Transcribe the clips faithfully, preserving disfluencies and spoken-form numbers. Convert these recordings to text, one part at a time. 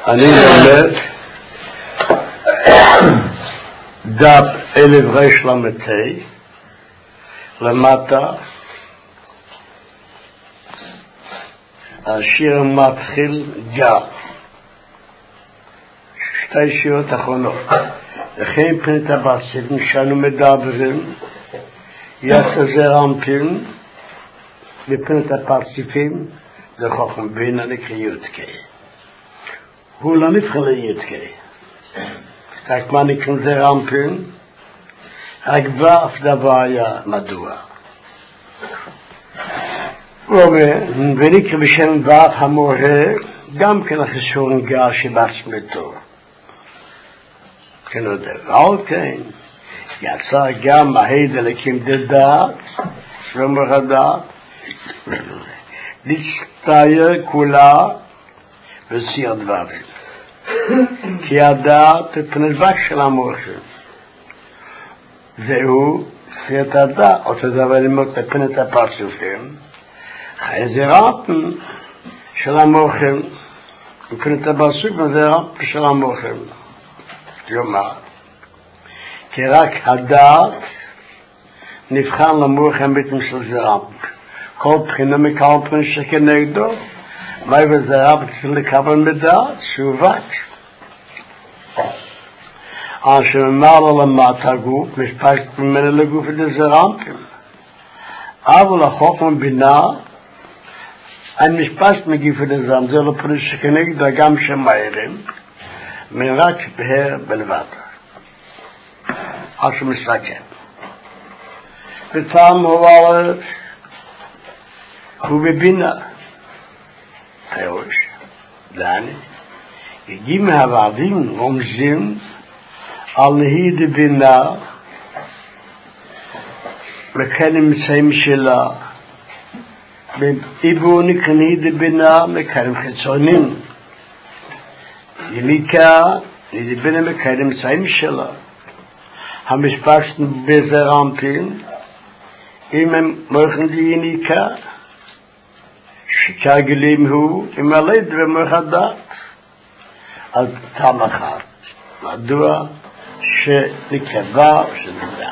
אני לומד דף אלף ריש למתי למטה. השיר מתחיל גר שתי שירות אחרונות. לכן פנת הבסיס שאנו מדברים יעשה זה רמפין בפנת הפרציפים לחוכם בין הנקרא יודקי. הוא לא נבחר ליודקי. רק מה נקרא זה רמפין? רק ואף דבר היה מדוע. הוא אומר, ונקרא בשם ואף המורה, גם כן החסורן גר שבעצמתו. כן יודע, ועוד כן, יצא גם ההד אלוקים דעת, שלומך הדעת, להצטייר כולה וסיר דברים. כי הדעת פנדבק של המוחים. זהו סיירת הדעת, אותו דבר למות לפנת הפרצופים, זה רפן של המוחים, לפנת הפרצופים זה רפן של המוחים. כלומר, כי רק הדעת נבחן למוחים ביתם של זה רפן. כל בחינה מכל בחינה שכנגדו, מה וזה רפן צריך לקבל מדעת שהוא וק. אשר מעלה למטה גוף, משפשת ממנו לגוף את זה רמפים. אבל החוכמה בינה, אין משפשת מגיף את זה רמפים, זה לא פריש שכנגדו גם שמיירים, מרק בהר בלבד. אשר מסתכל. וטעם הוא עליו, הוא בבינה. פירוש, דני, הגיעים מהוועדים רומזים, על נהי דבינה מכן נמצאים שלה באיבו נקרא נהי דבינה מכן חיצונים יניקה נהי דבינה מכן נמצאים שלה המשפט בזה רמפין אם הם מוכן ליניקה שכרגלים הוא אם הלד ומוכן דת על טעם אחד מדוע שנקבה ושנדע.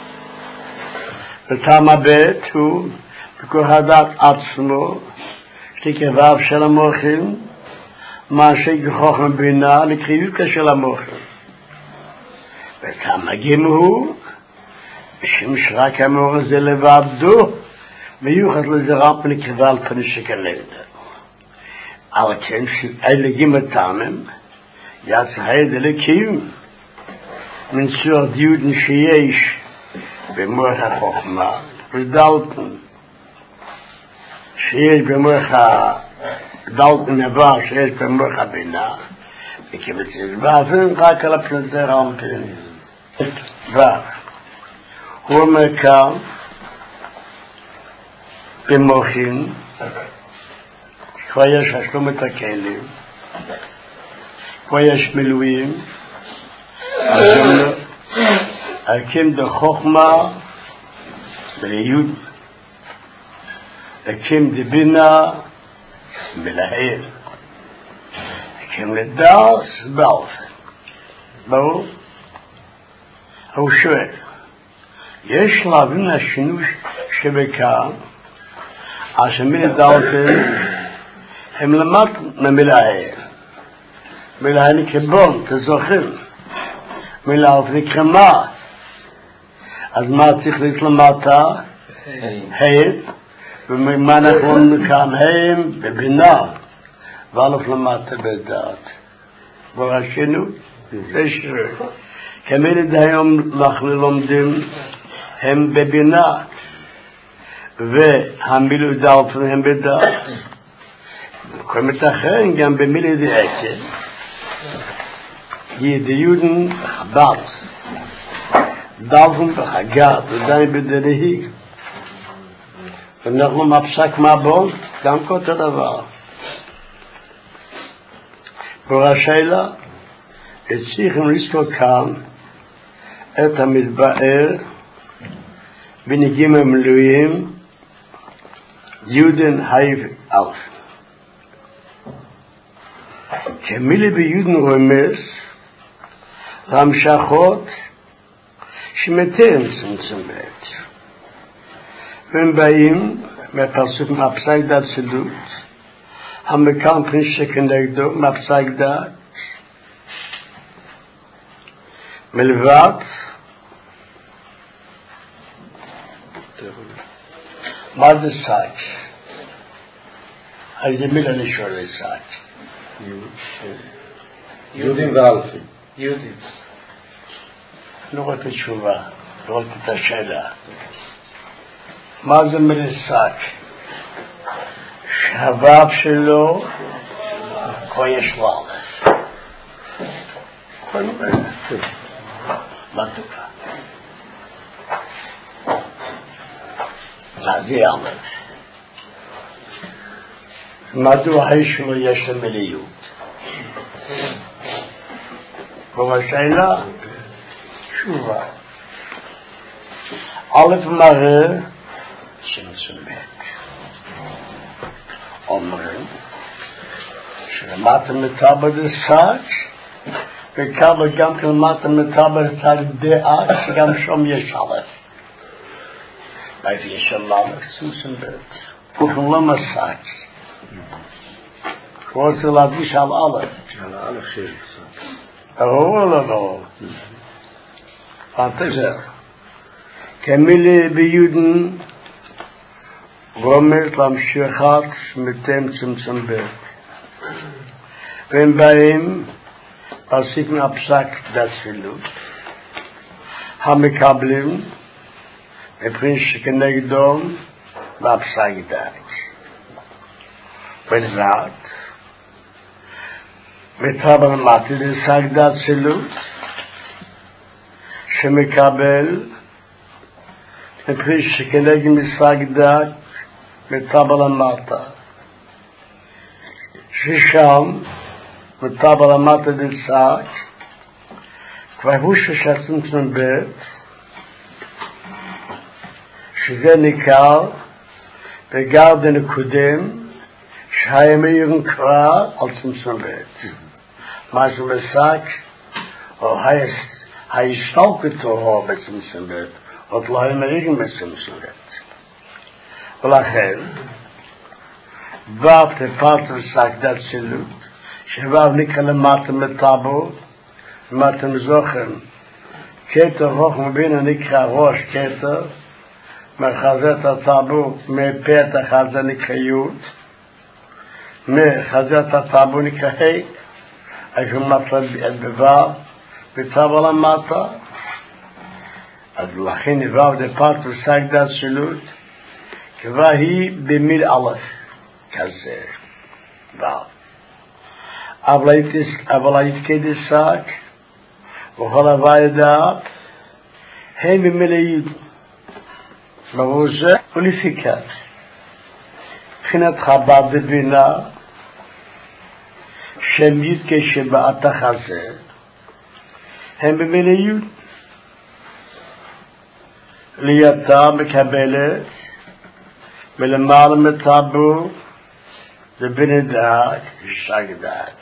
וטעם הבית הוא בכוח הדעת עצמו שנקבה של המוחים מה שכוחם בינה לקריאות של המוחים. וטעם הגימו הוא בשם שרק המוח הזה לבדו מיוחד לזה רמפ נקבה על פני שכנגד. אבל כן שאלה גימה טעמים יצא היד אלוקים מן סורת יהודן שיש במוח החוכמה ודלתן שיש במוח דלתן נבר שיש במוח הבינה וכיוון ואפילו רק על הפנזה רמפין הוא אומר כאן במוחין כבר יש השלומת הכלים כבר יש מילואים הקים דחוכמה ליהוד הקים דבינה מלהל הקים לדעת באופן ברור? הוא שואל יש להבין השינוי שבכאן אשר מלדעותן הם למד ממלהל מלהל נקבון כזוכר מלאוף נקרא מה? אז מה צריך להתלמתה? הד ומה נכון כאן הם בבינה ואלף למטה בדעת בראשינו זה שרק כמילד היום אנחנו לומדים הם בבינה והמילוי דעת הם בדעת כל מתאחרים גם במילד עקב ידיודן חב"ד דלפון בחגת ודאי בדרהי ואנחנו מפסק מבון גם כל דבר ברשאלה צריכים לזכור כאן את המתבאר בניגים המלויים יודן הייב אלף כמילי ביודן רומס, רמשכות, שמתן צמצום בית. והם באים מהפסוק מהפסק דת צלות, המקם פרינש שכנגדו מהפסק דת, מלבד, מה זה סק? איזה מילה לשאול לסק? יהודים ואלפים. יהודים. לא רואה את התשובה, לא רואה את השאלה. מה זה מילה סק? שהוו שלו כבר יש לו אלף. כל מילה. מה תוקע? מה זה אלף? מדוע שלו יש למיליות? כל השאלה, תשובה. אלף מראה שמצומק. אומרים שלמטה מטבע דסק, וכמה גם כלמטה מטבע דעה, שגם שם יש אלף. ואיפה יש אלף צמצומק. וכלום הסק. רוצה להדגיש על אלף. על האלף שיש בסק. לא, לא, לא. אל תזר. כמילי ביודן רומז להמשיכת שמתם צמצום בית. והם באים פסיק מהפסק דצלות, המקבלים מפרינש שכנגדו מהפסק דת. ולזאת מטבל מתי לסק דצלות שמקבל מפרינש שכנגד מסק דת מטבל המטה ששם מטבל המטה דסק כבר הוא ששצמצום בית שזה ניכר בגר דנקודם שהיה מאירן כבר על צמצום בית מה זה מסק או ההשתלקות הוא בצמצום בית עוד לא היה מאירן בצמצום בית ולכן ואף תפת וסק דת צלות שבאב נקרא למטה מטבו למטה מזוכן כתר רוח מבין הנקרא ראש כתר מחזת הטבו מפתח על זה נקרא יוד מחזת הטבו נקרא ה' איפה מטה בבב בטבו למטה אז לכן נבב דפת וסק דת צלות כבר היא במיל א' כזה ואו אבל היתקי דסק וכל הוואי דעת הם במילאיות מרוזה ולפיקת מבחינת חב"ד בבינה שם יתקי שבעתך הזה הם במילאיות ליתה מקבלת מלמעלה מטבו לבין דעת ושג דעת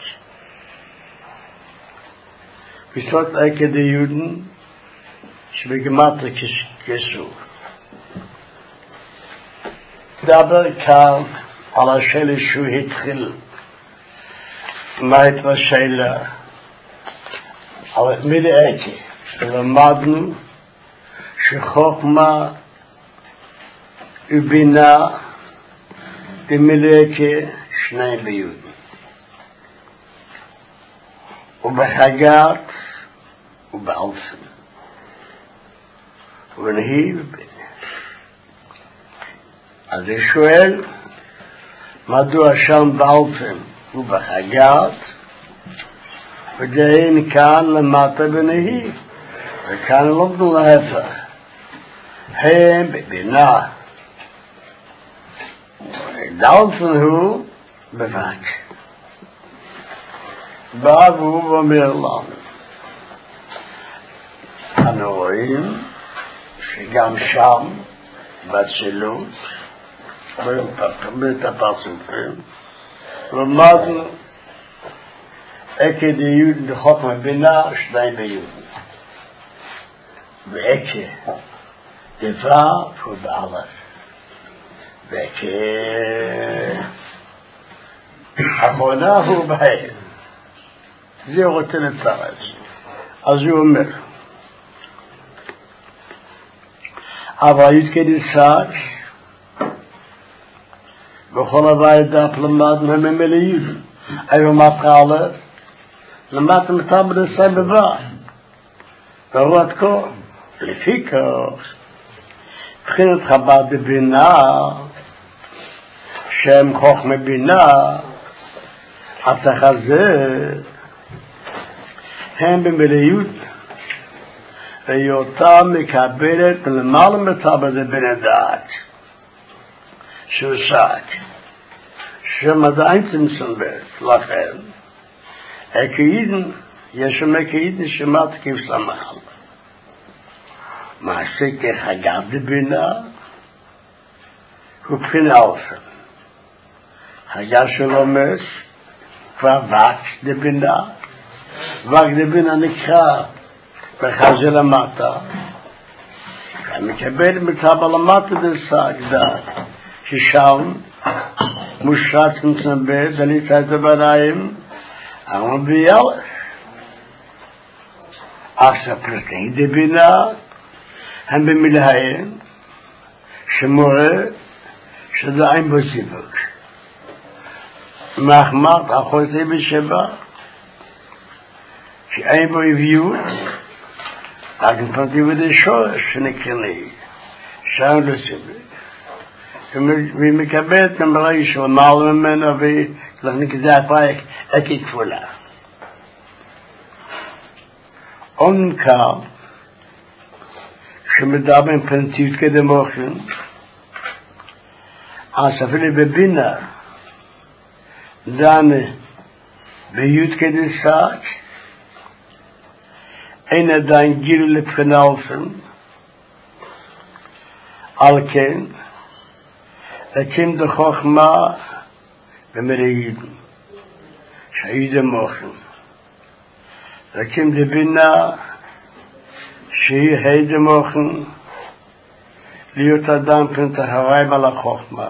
בסוד עקד היודן שבגמטה כסור דבר כאן על השאלה שהוא התחיל מה הייתה השאלה על מידי עקד שלמדנו שחוכמה ובינה דמילקה שניים ביודן ובחגת ובאלפן ונהי ובינה אז אני שואל מדוע שם באלפן ובחגת ודהין כאן למטה ונהי וכאן לומדנו להפך הם בבינה דאלפן הוא בבק בא והוא ואומר לנו אנו רואים שגם שם בצלות בית הפרצופים למדנו Ecke die Juden, die Chokma Bina, Schnein bei Juden. Ecke, die Frau von Allah. Ecke, Amona hu bei. Sie roten את הארץ. אז הוא אומר, אבל יתקדיסק, בכל הבית דף למד ממלאים, היו מתחלה, למד מטעם בנסי בבא, והוא עד כה, לפי כך, בחינת חב"ד בבינה, שם חוכמה בינה, התחזה, הם במלאיות, והיותה מקבלת למעלה מטבע זה בן הדעת, שהוא שק, שמדעין צמצמת, לכן, הכאידן, יש שם הכאידן שמעת כבשמח. מעשה כחגב דבינה, הוא בחינה אופן. חגב של אומס, כבר וקס דבינה, וקס דבינה נקרא, בחזה למטה, מקבל מטבע למטה דסק דעת, ששם מושרץ מצנבט, דליתה את הבניים, אבל ביאלך. עכשיו פרטי דבינה, הם במלהים, שמורה, שזה אין בו סיבוק. מחמד, אחותי בשבע, שאין בו אביות, רק נפרטי בדי שורש שנקרני, שם לא סיבוק. והיא מקבלת נמרה של מעל ממנה, ולכן כזה הפרק אקי כפולה. אומנקר, שמדבר עם פרנטיות כדמוכן, אז אפילו בבינה, דנה ביות כדסק, אין עדיין גילו לבחינה אופן, על כן, לקים דחוכמה במלאים, שהיא דמוכן. לקים דבינה, שהיא היי דמוכן, להיות אדם פנית הריים על החוכמה.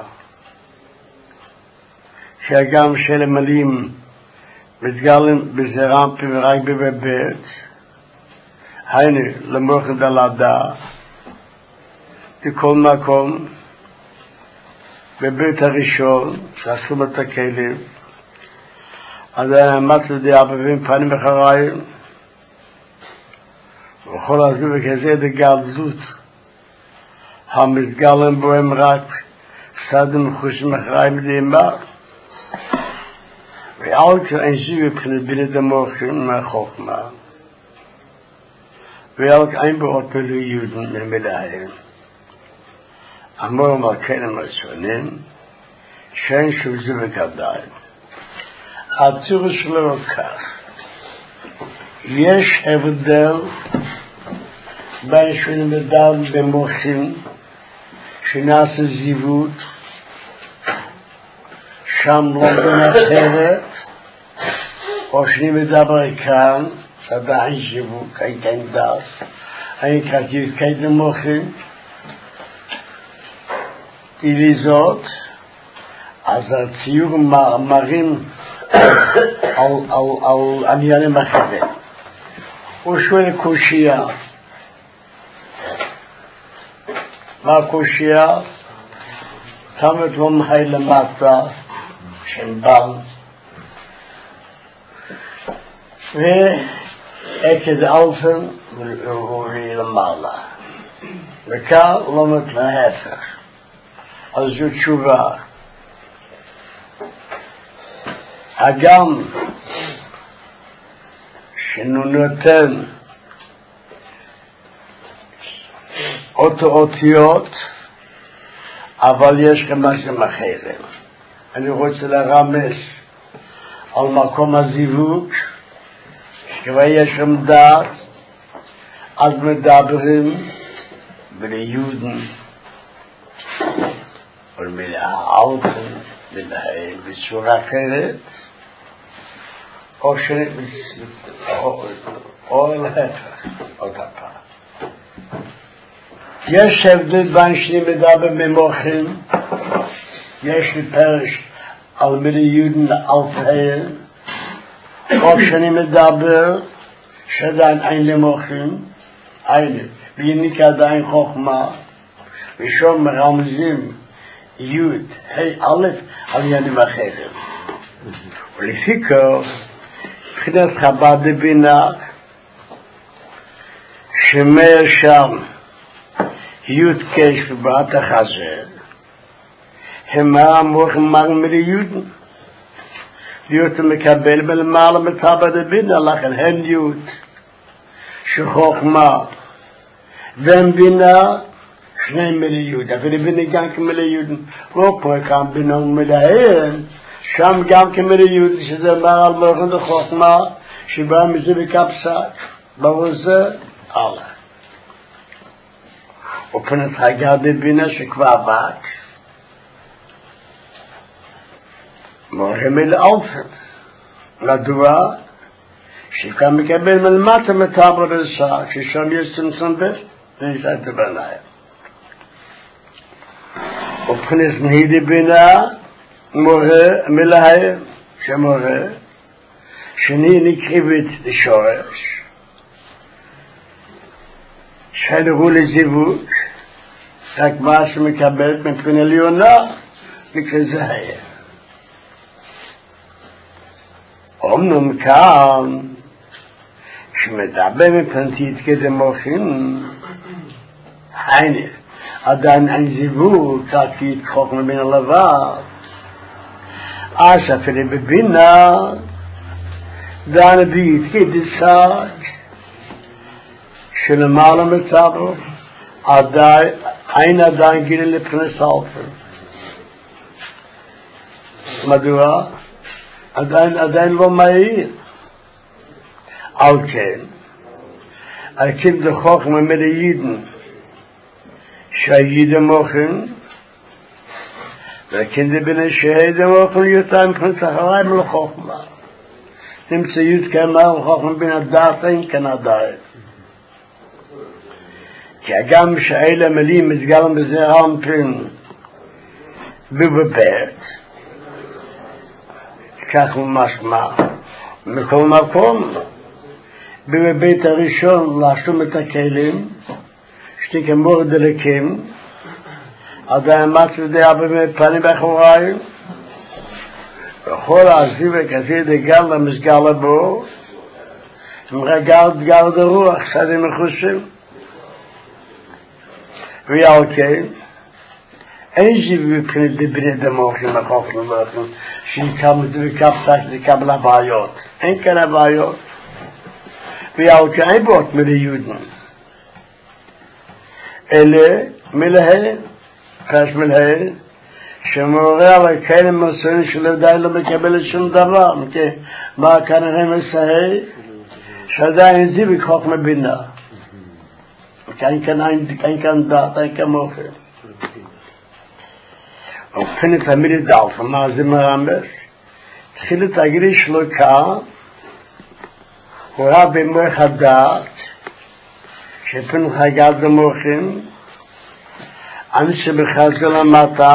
שהגם של המלים מתגלים בזרם פי ורק בבית, היינו למוכן דלדה, בכל מקום, בבית הראשון, שעשו את הכלים, אז עמד לידי אבבים פנים אחריים, וכל הזו וכזה דגלזות, המתגלם בו הם רק סדם חושים אחריים דאמר, ועל כאין זיו מבחינת בינת המוחים מהחוכמה, ועל כאין בו עוד פלו יהודים ממלאים. אמור מלכן המצונים, שאין שוב זה בגדיים. הצורה שלו כך, יש הבדל בין שנמדל במוחים, שנעשה זיוות, שם לא בנחרת, או שנמדבר כאן, עדיין זיוות, כאן כאן דף, אין כתיב כאן במוחים, איליזות, אז הציור מראים על עניינים אחרים. הוא שואל קושייה. מה קושייה? תמת לא מחי למטה של בן. ועקד אלפן ורורי למעלה. וכאן לא מתלהפך. אז זו תשובה. הגם שהוא נותן אותו אותיות, אבל יש גם משהו אחר. אני רוצה לרמז על מקום הזיווג, שכבר יש שם דעת, אז מדברים וליהודים, ולמלאה אלפן, בצורה אחרת, או ש... או להפך, עוד הפעם. יש הבדל בין שאני מדבר במוחים, יש לי פרש על מילי יהודים אלפיים, או שאני מדבר שעדיין אין למוחים, אין, ויניקה עדיין חוכמה, ושום מרמזים יוד, היי אלף, על ינים אחרים. ולפי כך, מבחינת חב"ד בבינה, שמר שם יוד קש ובעת החזר, הם המוחים מרמרי יוד, להיות מקבל מלמעלה מטבע דבינה, לכן הם יוד, שחוכמה, והם בינה, שני מילי יוד, אבל בינה גם כמילי יוד, לא פה כאן בינה ומלהן, שם גם כמילי יוד, שזה אומר על מוחים דחוכמה, שבא מזה בקפסק, ברוזה, הלאה. ופנת הגר דבינה שכבר בק, מוחים אל אלפים, לדוע, שכאן מקבל מלמטה מטבע רסה, ששם יש צמצום בית, ויש את הבניים. ובכנס נהידי בינה, מורה, מלאה, שמורה, שני נקריבית לשורש, שחלרו לזיווג, רק מה שמקבלת מבחינה עליונה, וכזה היה. אומנם כאן, כשמדבר מפנתית כדי מוחים, הנה, עדיין אין זיווג, כעתית חוכמה בין הלבב, אז אפילו בבינה, דן בית כדסג, שלמעלה מצבו, אין עדיין גילה לפני סלפר. מדוע? עדיין, עדיין לא מהיר. על כן, על כן דחוך ממד הידן, שהידן מוכן, וכן דבני שהידן מוכן יותר מבחינת אחרי מלחוכמה. נמצא יוד כמה לחוכמה בין הדעת אין כאן הדעת. כי גם שאלה מילים מתגלם בזה רמפין בבבית, כך משמע, מכל מקום, בבית הראשון להשלום את הכלים, שתיקה מור דלקים, עדיין מצב דעה בפנים באחוריים, וכל העזיב וכזה דגל למסגל בו, מרגל דגל דרוח, שדים מחושים, ועל כן, אין זיו מבחינת דבני דמוחים החוכם ומוחים, שיקבל וקפסק לקבל הבעיות. אין כאן הבעיות. ועל כן אין באות מליודן. אלה מלהה, פרש מלהה, שמעורר על כאלה מסוים שלא די לא מקבל שום דבר. מה כנראה מסהה? שעדיין זיו חוכמה בינה. אין כאן דעת, אין כאן מוחים. ובחינת המילי דלפה, מה זה מרמז? תחילת הגרי שלוקה, הוא ראה במוח הדעת, שפן חגת במוחים, אנשי בחזל המטה,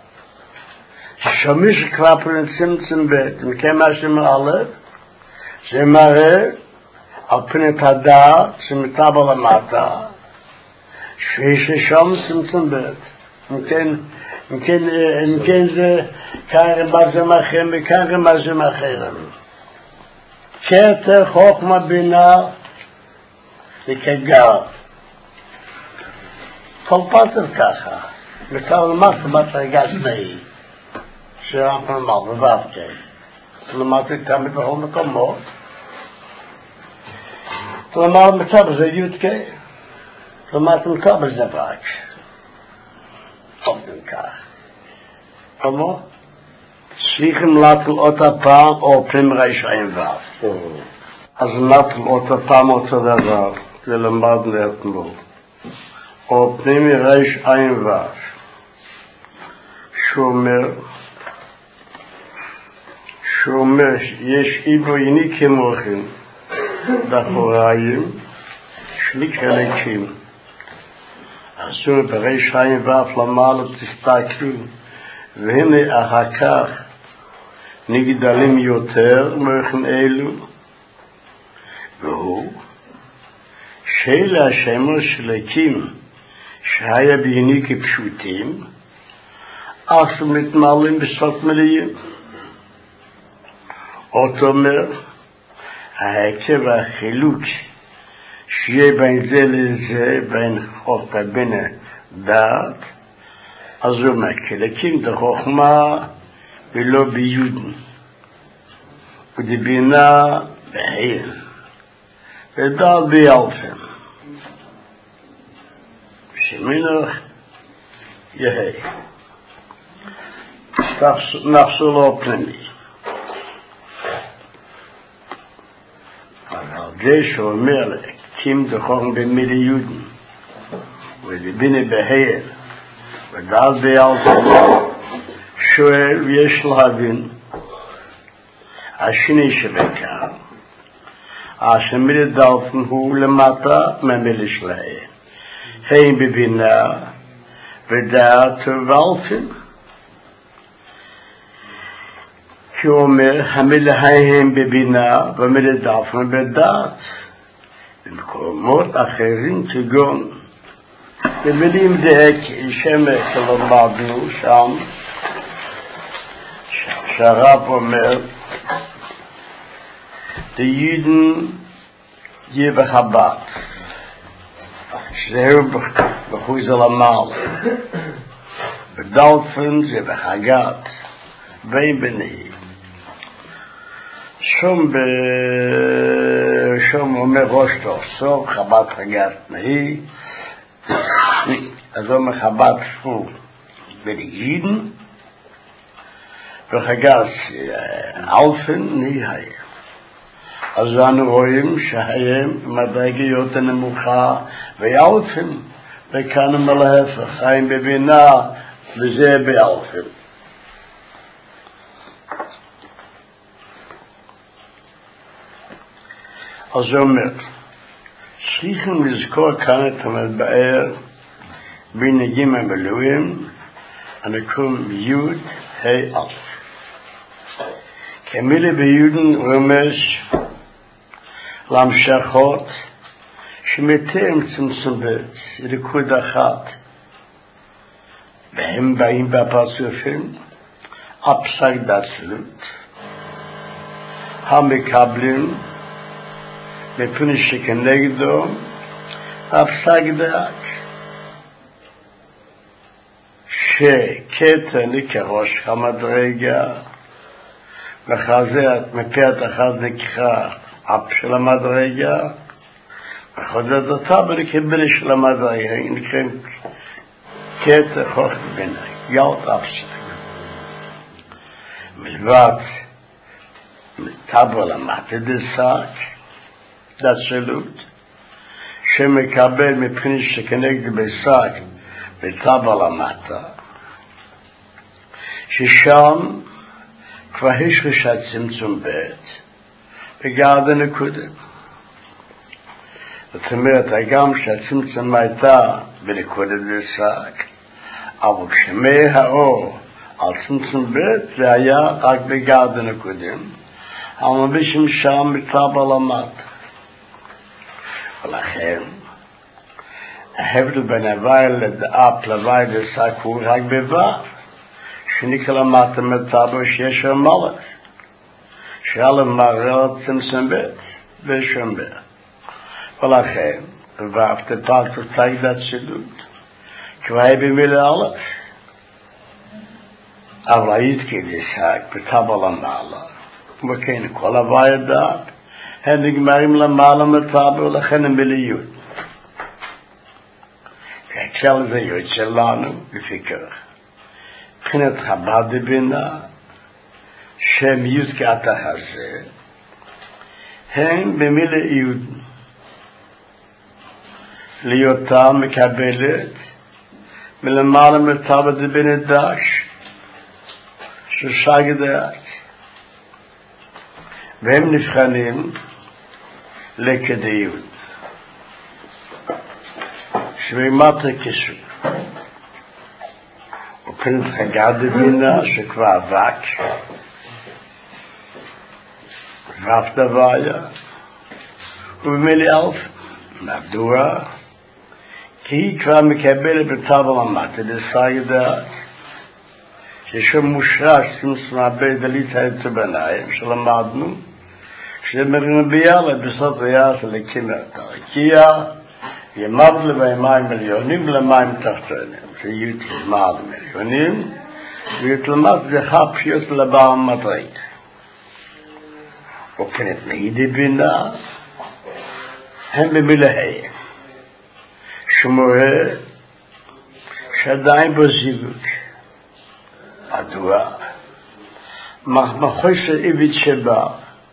שמיש כבר פרנט צמצם בית, מכמה שמעלב, זה מראה על פנת הדעת, שמטבל המטה, שיש שם צמצם בית. מכן, מכן, מכן זה כאן רמזים אחרים וכאן רמזים אחרים. כתר חוכמה בינה וכגר. כל פתר ככה. וכאן למטה מדרגה תנאי. שאנחנו נאמר בבבתי. למטה תמיד בכל מקומות. למטה מצב זה יודקה. למטה מקבל זה רק. אומרים כך. כמו? צריכים לטל אותה פעם או פנים ריש עין ואף. אז לטל אותה פעם אותו דבר. זה למד לאתמול. או פנים ריש עין ואף. שאומר שאומר יש איבו איני כמוכם באחוריים שליק חלקים אסור ברי שיים ואף למעלה תסתכלו והנה אחר כך נגדלים יותר מוכם אלו והוא שאלה השמו שלקים שהיה בעיני כפשוטים אך מתמלאים בסוף מלאים אותו אומר ההקשר והחילוק שיהיה בין זה לזה בין חוכמה בין דעת אז הוא אומר כלקים את החוכמה ולא ביודן ודבינה בהיר ודעת ביאלפם שמינוך יהי נחשו לו פנימי אבל זה שאומר להקים דחורם במילי יודן ולבינה בהיר ודעת ביאלפם שואל ויש להבין השני שבקר השמילי דאלפן הוא למטה מהמילי שלהם הם בבינה ודעת ואלפן כי הוא אומר המילי הם בבינה והמילי דאלפן בדעת במקומות אחרים כגון במילים דהק שמש שלמדנו שם שהרב אומר דיודן יהיה בחב"ד זהו בחוז על המעל בדלפן זה בחגת בין בני שום בשום אומר ראש תורסו חב"ד חגת נהי אז אומר חב"ד שפו בדיודן וחגת אלפן נהי אז אנו רואים שהם מדרגיות הנמוכה ואלפן וכאן מלהפך חיים בבינה וזה באלפן אז הוא אומר צריכים לזכור כאן את המדבר בנהגים המילואים הנקום יוד ה' אלף כמילי ביודן רומז להמשכות שמתאם צמצום בית ריקוד אחת והם באים בפרצופים הפסק דצלות המקבלים מפני שכנגדו הפסק דעת שקטע נקרוש המדרגה וחזרת מפאת אחד נקחה אפ של המדרגה וחוזרת אותה בלקבל של המדרגה נקראים קטע חוך ביני ילת אפסק מלבד מטבר למטה דסק דצלות שמקבל מפני שכנגד בסק מטבר למטה ששם כבר יש רשת צמצום בית בגעד הנקודה זאת אומרת הגם שהצמצום הייתה בנקודה דסק אבל כשמי האור על צמצום בית זה היה רק בגעד הנקודים אבל בשם שם מטבר למטה ולכן ההבדל בין הוואי לדאפ לוואי דסק הוא רק בוואי שנקרא למטה מטבר שיש מלך שעל מראות צמצום בית ושם בית ולכן ואף תפלת תגדת שדות כבר במילה אלף אבל היית כדסק בטבר למעלה וכן כל הוואי הדעת הם נגמרים למעלה מטבר ולכן הם בליות והקשר זה יוצא לנו לפי כך מבחינת חב"ד בבינה שם יוזכת הזה הם במילה יוד ליותה מקבלת מלמעלה מטבר בבינה דש ששג דעת והם נבחנים לכדאיות. שמימת הכיסוי. וכן חגד בינה שכבר אבק, רב דוויה, ובמילא אלף, מדוע? כי היא כבר מקבלת בטבל המטה, דסיידה, ששום מושרש סמסמה בדלית היצבניים, שלמדנו, שמרים ביאללה בסוד ויאס לקימרתה. הקיע ימד למים מיליונים ולמים תחתונים, שיתלמד מיליונים, ויתלמד זכה פשוט לבעל מדרית. וכנת נהידי בינה, הם במילאי. שמורה שעדיין בו זיווג. מדוע? מחמחוי של עבית שבא,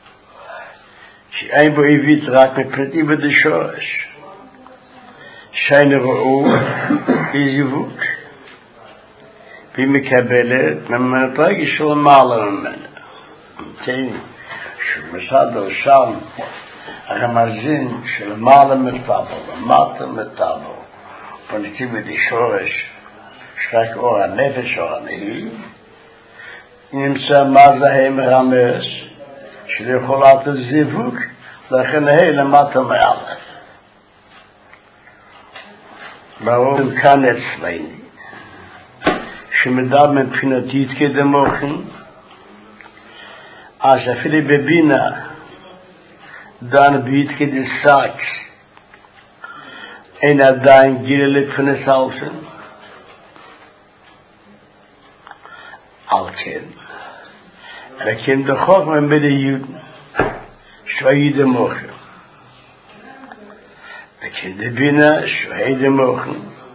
שאין בו עבית רק מפנת עבית השורש. שאין ראו לזיווג. והיא מקבלת ממנפרגי של מעלה ממנה. תהי, שמסדר שם, הרמזין של מעלה מטאבו, ומטה מטאבו, פניתים את השורש, שרק אור הנפש אור הנהי, נמצא מה זה הם רמז, שיכולת הזיווג, לכן היא למטה מעלה. ברור כאן אצלנו, שמדבר מבחינתית כדמוכן, אז אפילו בבינה, דן בית כדסק, אין עדיין גילה לפנס אלפן. על כן, וכן דחוק מבדי יהודן, שוהי דמוכן. וכן דבינה, שוהי דמוכן,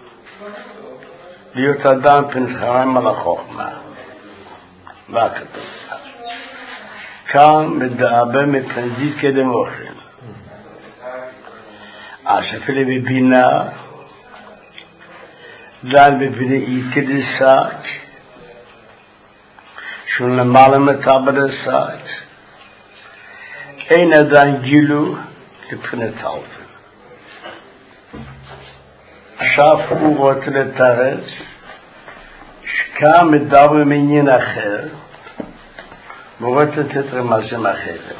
להיות אדם פנס חרם על החוכמה. מה כתוב? כאן מדבר מפנזית כדמוכן. אז אפילו בבינה, דן בבינה אי כדסק, שהוא למעלה מטאבד הסק, אין עדיין גילו לפנת אלפן. עכשיו הוא רוצה לתרץ, שכאן מדבר מעניין אחר, והוא רוצה לתת רמזים אחרת.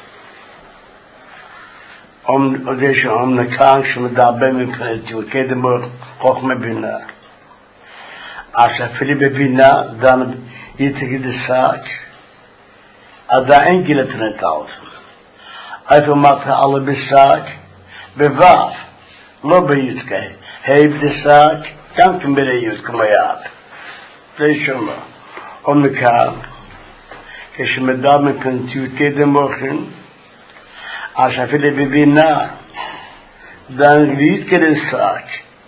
עוד יש שם נקרן שמדבר מפנתיות, כדמוך חוכמה בינה. אז אפילו בבינה, דן יתגיד הסק, עדיין גיל לפנת אלפן. איפה מטה עלה בסק? בוו, לא ביתקה. היב דסק, גם כן בלהיות כמו יד. זה שמה. עוד נקרן, כשמדבר מפנתיות כדמוכן, אז אפילו בבינה, דן גליד כדסק,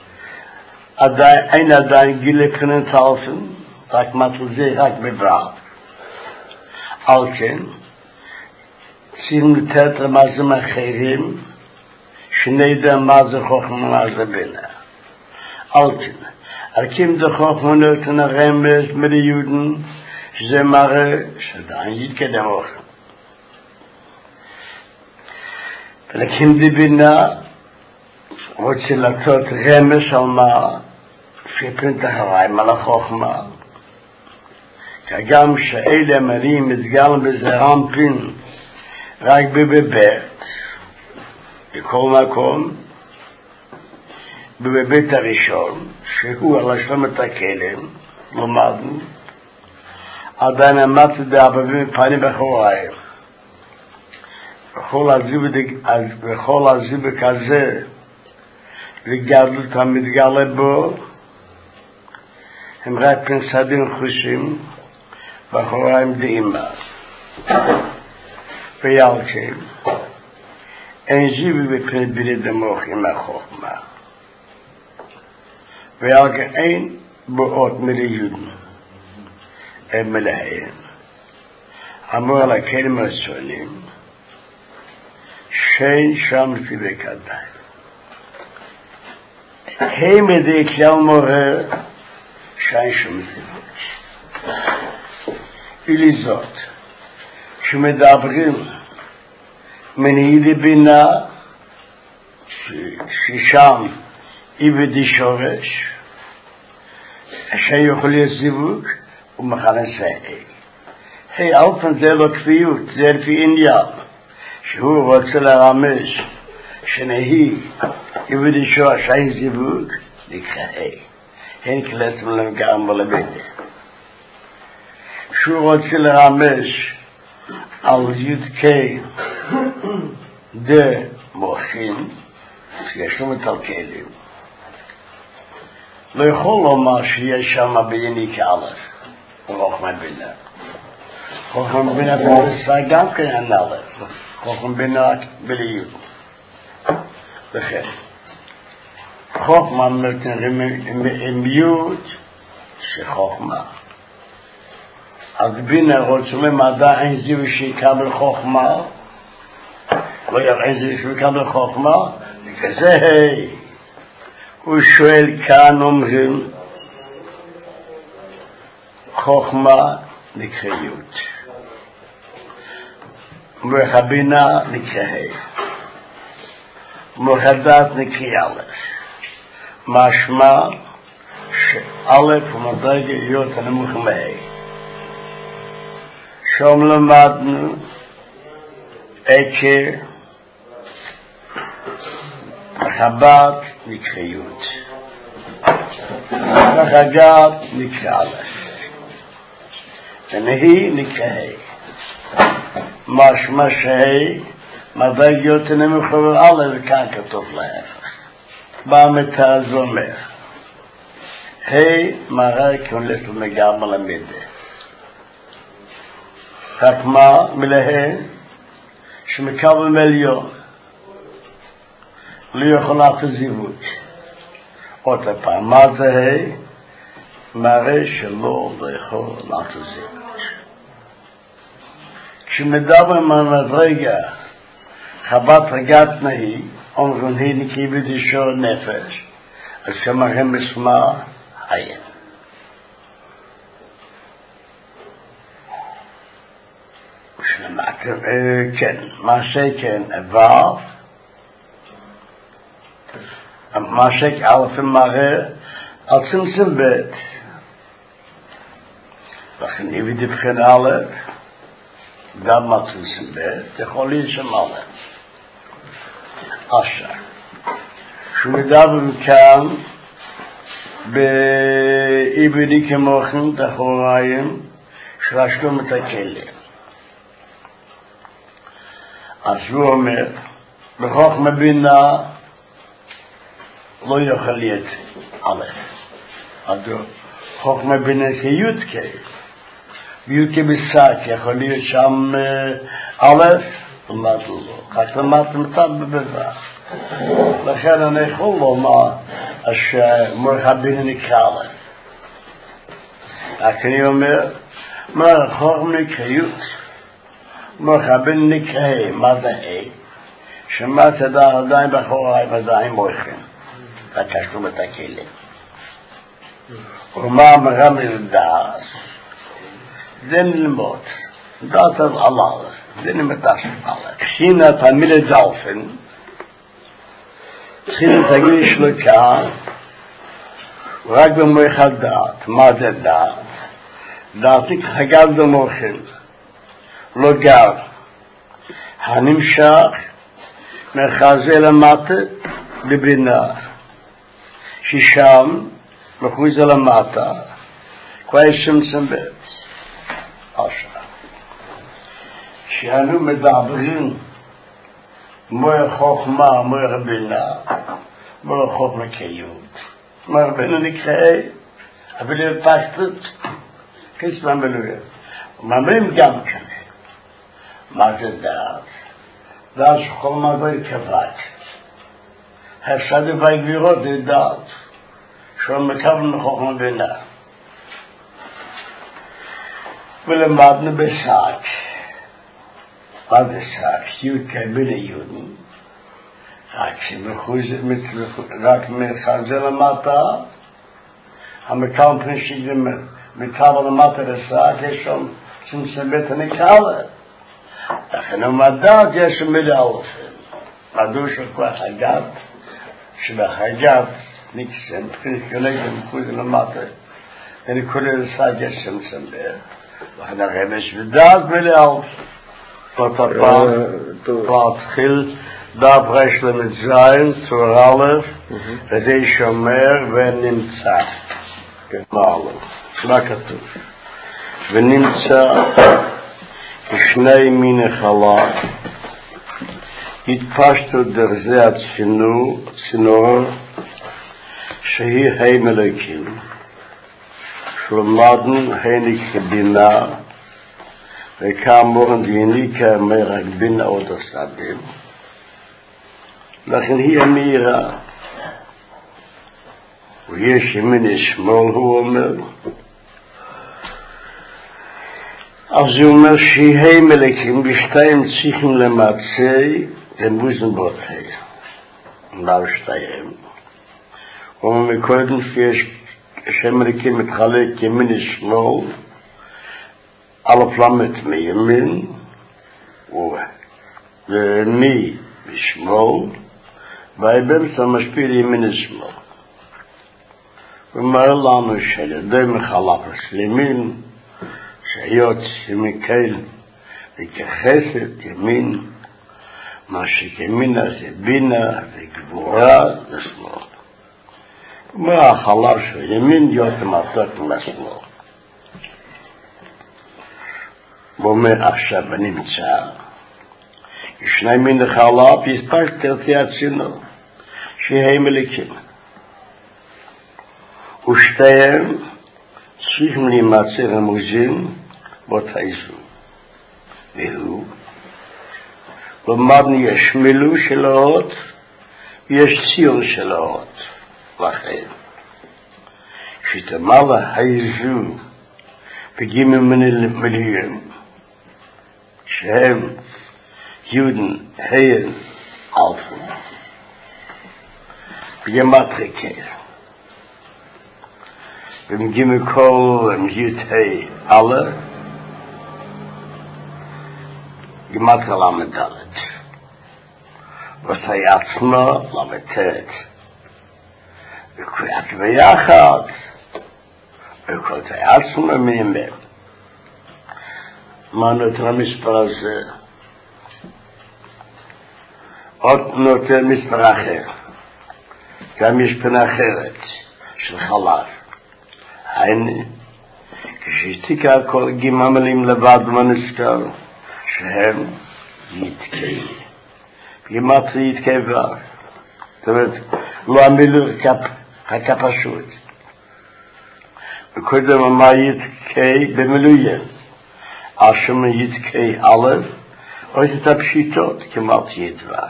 אין עדיין גיל לפנת אלפן, רק מטל זה רק בבעד. על כן, צריכים לתת רמזים אחרים, שנדע מה זה חוכמה ומה זה בינה. על כן, על כן זה חוכמה נותן הרמז מליודן, שזה מראה שעדיין יתקדם אוכל. ולכן דבינה רוצה לתת רמז על מה שפנית הרעים על החוכמה. כגם שאלה המרים מתגלם בזרם פין רק בבית, בכל מקום, בבית הראשון, שהוא על השלמת הכלם, למדנו, עדיין עמדתי דאבבים פנים בחוריים. וכל הזיבק הזה, לגדלות המתגלה בו, הם רק פנסדים חושים, בחוריים דאימה. ויאלכם, אין זיבי בפני בילי דמוך עם החוכמה. ויאלכם אין בואות מליודן. הם מלאים. אמור על הכלים השונים, שאין שם לפי בקדאי. הם ידי כלל מורה, שאין שום זיווג. אלי זאת, כשמדברים מנהידי בינה ששם איבדי שורש שיכול להיות זיווג ומכנה זה היי אלפן זה לא כפיות זה לפי עניין שהוא רוצה לרמז שנהי איבדי שורש אין זיווג נקרא היי אין כלת מלמגרם ולבדה שהוא רוצה לרמז על יודקי דה מוחין שיש לו מטלכלים לא יכול לומר שיש שם ביני כאלף וחוכמה בינה חוכמה בינה פרסה גם כן אין אלף חוכמה בינה בליות לכן חוכמה עם יוד שחוכמה אז בינה רוצה למדע אין זיו שיקבל חוכמה לא יראה זיו שיקבל חוכמה כזה הוא שואל כאן אומרים חוכמה נקריות מרחבינה נקראה מרחדת נקרא אלף משמע שאלף ומדרגה להיות הנמוך מהי שם למדנו עקר חבת נקריות חגת נקרא אלף ונהי נקרא משמע שהי מדרגות נמוך אלף וכאן כתוב להפך במתא זה אומר היי מראה כהולך למגרם על המידה רק מה מלהה שמקבל מיליון לא יכול לעשות זיווג עוד הפעם מה זה מראה שלא לא יכול לעשות זיווג כשמדברים על מדרגה חבת רגת נהי אומרים היא נקי בדישור נפש אז שמראים בשמה עין כן, מה שכן עבר מה שכאלפים מראה על צמצם בית לכן איבי דבחן א' גם על צמצם בית יכול להיות שם א' אשר שהוא מדבר כאן באיבי די כמוכן תחוריים שרשלום את הכלים אז הוא אומר בחוכמה בינה לא יוכל להיות א' אז חוכמה בינה כיודקי ויודקי בסק יכול להיות שם א' למד לו רק למד מצב בבזח לכן אני יכול לומר שמורחה בינה נקרא א' רק אני אומר מה חוכמה כיוד מרחבים נקרא, מה זה ה' שמה תדע עדיין בחורי ועדיין מויכים וקשנו את הכלים ומה מרמז דעת זה נלמוד דעת אז עליו זה נמתש עליו כשינה תמיד זלפן כשינה תגיד שלוקה רק במויך דעת מה זה דעת דעתי חגל במוחים לא גר הנמשך מחזה למטה בבינה ששם מחוזה למטה כבר שמצם בית עכשיו שאנו מדברים מויר חוכמה מויר בינה מויר חוכמה כיוד מויר בינה נקרא אבל היא פשטות כסמן בלויה ומאמרים גם כאן מה זה דעת? דעת שכל מה זה כבד. הפסד והגבירות זה דעת. שהוא מקבל מחוכמה בינה. ולמדנו בשק. מה זה שק? יוד כבינה יודן. רק מחזה למטה, המקבל פנשי מקבל למטה לשק, יש שם צמצם בית הנקרא. המדד יש מילה אלפים. מדוע שכוח הגת, שבחגת נקסם, מבחינת כלגת מקודם למטה, אני קורא לסד יש סמסמבר, וכן הרמש ודעת מילה אלפים. זאת הפעם, להתחיל דף רש למצרים, צור א', וזה שומר ונמצא. מעלה, מה כתוב? ונמצא שני מיני חלק, התפשטו דרזה הצינור, שהיא הם אלוקים, שלמדנו הניק בינה, וכאמור דיניקה מרק בינה עוד הסבים, לכן היא אמירה, ויש ימין שמאל הוא אומר, אז הוא אומר שהיא מלכים בשתיים צריכים למצא למוזן בוטי. מה שתיים? הוא אומר מקודם שיש שמלכים מתחלק ימין שמאל, א' למד מימין, ומי בשמאל, ובאמצע משפיל ימין שמאל. הוא אומר לנו שלידי מחלק לימין, שהיות שמקל וכחסת ימין, מה שכמינה זה בינה וגבורה ושמאל. מה החלב של ימין להיות מתוק מהשמאל. הוא אומר עכשיו נמצא, ישני מן החלב יספק תרתי הצינור, שהם מליקים. ושתיהם צריכים להימצא רמוזים באותייזו. והוא, למדנו יש מילוא של האות, ויש ציור של האות. לכן, כשתמלא הייזו בגימים מילויים, שהם יהודן, היין, אלפון, בגמטריקה, ומגיעים כל המייטי alle, גמטרה למדלת. ותהי עצמה למתת. וקריאת ביחד, וכל תהי עצמה מימר. מה נותן המספר הזה? עוד נותן מספר אחר. גם יש פנה אחרת של חלב. הייני, כשהשתיקה כל גיממלים לבד מנסקר, שהם יתקי. גימטרי יתקי ור. זאת אומרת, לא המילוא רק הפשוט. וקודם מה יתקי במילויים. אשם יתקי א', או את הפשיטות כמעט ידבר.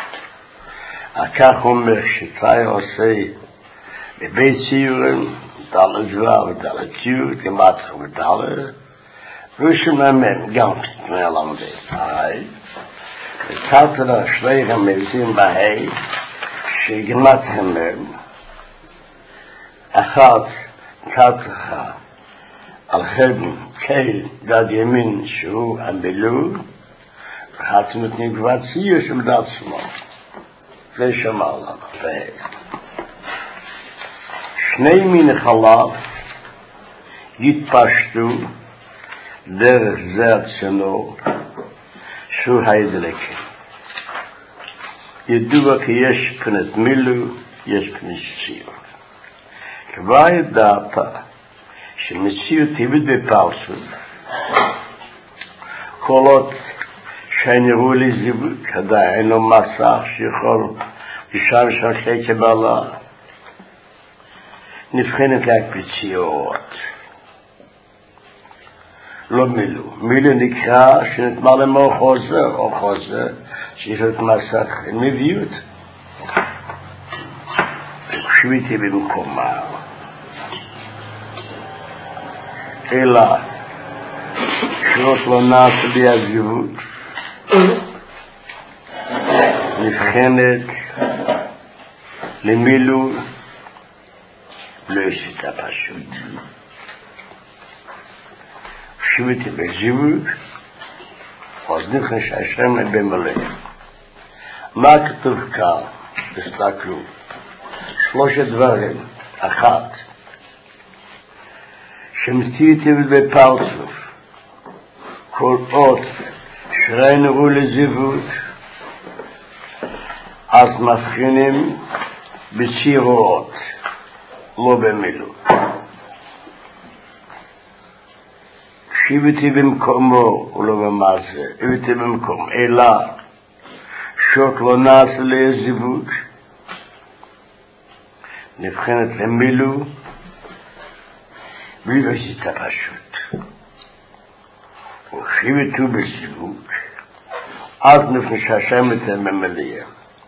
הכך אומר שתאי עושה בבית ציורים, דלת דבר ודלת יוד, גמטרה ודלת, ושם אמן, גם פתמי למדי. היי, ותת השליח המזים בהי, שגמטרה אמן, אחת תתחה על חבן קל דד ימין שהוא המילוא, ואחת נותנים כבר ציור של דד שמאל. זה שמע לנו. שני מין חלב יתפשטו דרך זה הצינור שהוא הידלקים. ידוע כי יש פנת מילוא, יש פנת ציור. כבר ידעת שמציאות תמיד בפרסות, כל עוד שנראו לי זיווג, עדיין אינו מסך שיכול לשם שרחי קבלה, נבחנת רק בציורות. לא מילוא. מילוא נקרא שנתמר למו חוזר, או חוזר, שיש את מסך מביות. שביתי במקומה. אלא שרות לא נעשה בי הזיווג. נבחנת למילוא לא ישיטה פשוט. שביתי בזיווג אז נכנס השם במלא. מה כתוב כאן? תסתכלו. שלושה דברים. אחת, שמציתי בפרצוף כל עוד שראינו לזיוות, אז מבחינים בצירות, לא במילוי. שיבתי במקומו ולא במעשה, הבאתי במקום, אלא שוט לא נעשה לזיוות, נבחנת למילוי, בלי בשיטה פשוט. ושיבתו בזיוות, אז נפגש השם אתם ממלא.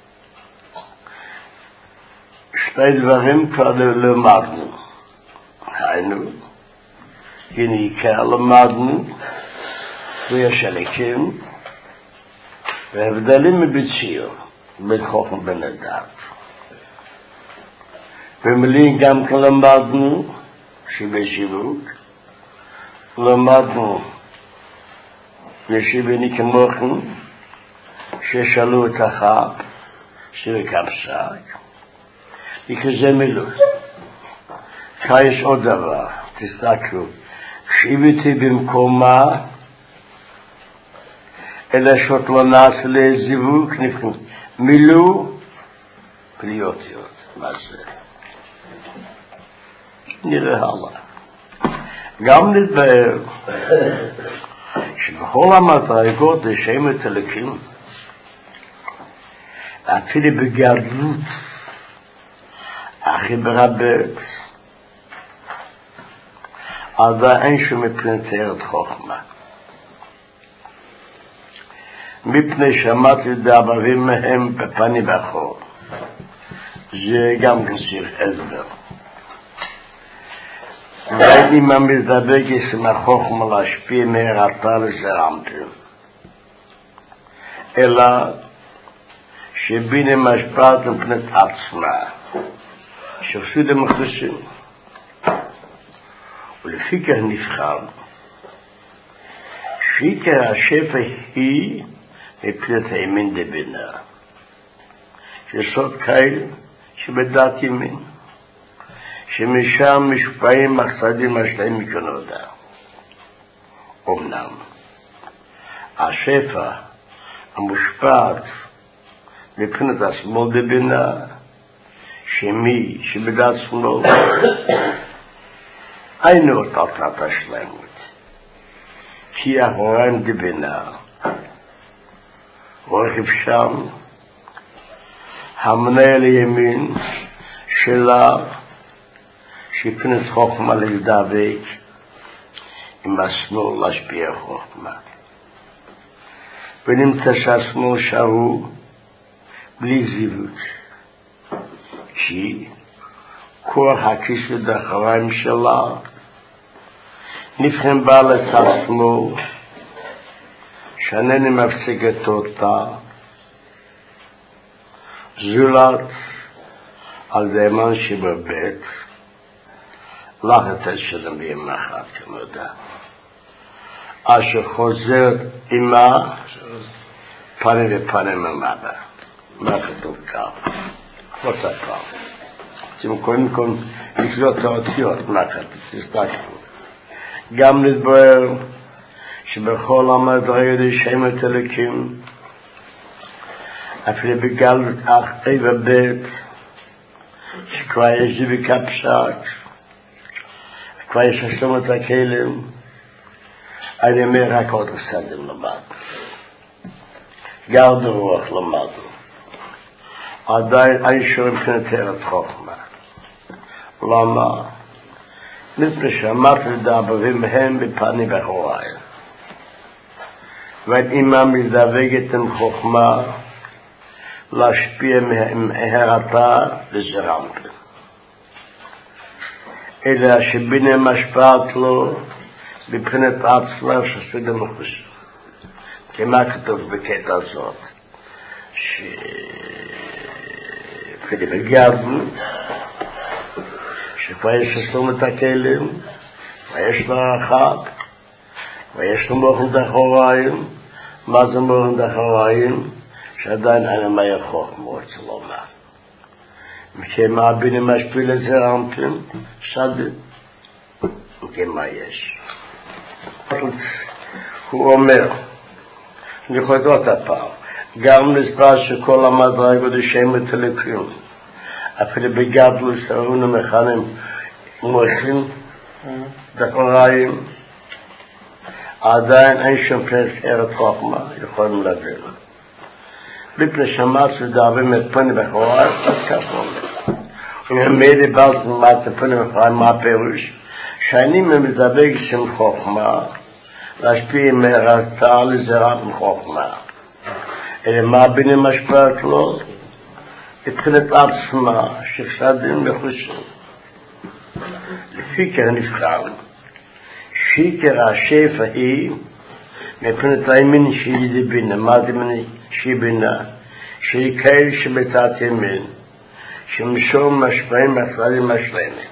שתי דברים כבר למדנו. היינו, הנה עיקר למדנו, ויש הליקים, והבדלים מבציר, בין חוכם ובין הדת. ומלאים גם כן למדנו, שבשיווק, למדנו, ישיבני כמוכם, ששאלו את החב, שבקפסק, וכזה מילוי. כאן יש עוד דבר, תסתכלו, שיבתי במקומה, אלא שות לא נעשה לזיווק, מילוי, פליאותיות, מה זה? נראה הלאה. גם נתבהר, שבכל המדרגות לשם את הלכים, אפילו בגדלות, הכי ברבת, עדיין אין שום מפנתרת חוכמה. מפני שמעתי דברים מהם בפני בחור. זה גם כסיר הסבר. ואני ממזדבק עם החוכמה להשפיע מהרתה לזרמתם. אלא שבינה משפעת מפנת עצמה. שפסוד המחדשים. ולפי כך נבחר, שעיקר השפע היא מפנת הימין דבינה. שסוד קייל שבדעת ימין. שמשם משפעים מחסדים השלעים מקנודה. אמנם, השפע המושפעת מפנת השמאל דבינה, שמי שבדעת שמאל, היינו אותה תת השלמות. כי ההורן דבינה, רוכב שם, המנהל ימין שלה, שפנס חוכמה לדבק עם השמאל להשפיע חוכמה. ונמצא שהשמאל שרו בלי זיוות. כי כוח הכיסוד האחריים שלה נבחן בה לצד שמאל, שאינני מפסיקת אותה, זולת על דאמן שבבית, לחת שלם ביום אחת כמודה. אשר חוזרת עמה פנים ופנים ממדה. מה כתוב כאן? לא תקרא. אתם קודם כל לקלוט האותיות, מה כתוב? תסתכלו. גם נתבואר שבכל המדרגות לשם את הלכים, אפילו בגלות אך איבה בית, שכבר יש לי בקפסק, כבר יש השלום את הכלים, אני אומר רק עוד הסדים למד. גר ברוח למדו. עדיין אין שום מבחינתרת חוכמה. למה? מפני שאמרת לדברים הם בפני בחוריי. ואת אימא מזדווגת עם חוכמה להשפיע מהרתה לזרמת. אלא שבינה משפעת לו מבחינת עצמה שסוד המחוש. כמה כתוב בקטע הזאת? שפעילי בגרדן, שפה יש לסתום את הכלים, ויש לה אחת, ויש לו מוחל דחוריים, מה זה מורים דחראים? שעדיין אין מה יחוך מורץ לומר. וכמה בינים משפיל את זה רמפים, שדים. וכמה יש. הוא אומר, אני יכול לדעות הפעם, גם נסבר שכל המדרגות השם את הלכים, אפילו בגדלוס, הרעינו מכנים מויכים, דחראים, עדיין אין שם פרס ארת חוכמה, יכולים להבין. בפני שמעת שדאבים את פני בחורי, אז כך אומר. ומדי בלת מה פני בחורי, מה הפירוש? שאני ממזבג שם חוכמה, להשפיע מהרצה לזרעת מחוכמה. אלה מה בינים משפעת לו? התחילת עצמה, שחסדים לחושים. לפי כך נבחר, שיקר השפע היא, מפנת הימין שהיא בינה, מה זה מין שהיא בינה? שהיא כאל שבתת ימין, שמשום משפעים אחרים משלמים.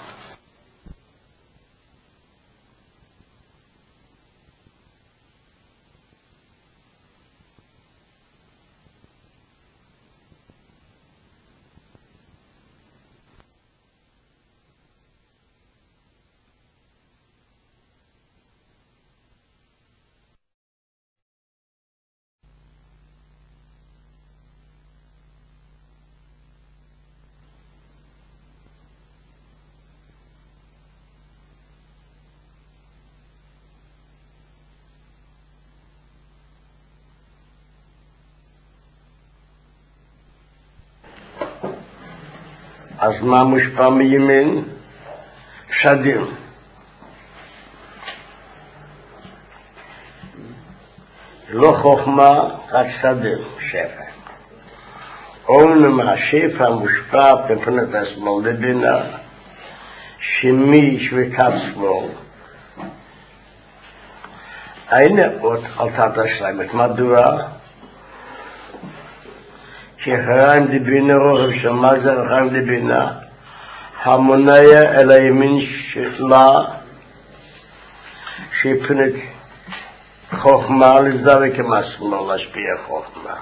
אז מה מושפע מימין? שדים. לא חוכמה, רק שדים, שפע. אומנם השפע מושפע בפנת השמאל לבינה, שמי שווקת שמאל. הנה עוד על תת השלמת. מדוע? שחריים דיבינה רוחב שמה זה רוחב דיבינה המוניה אל הימין שלה שפנת חוכמה לזדווק עם השמאל להשפיע חוכמה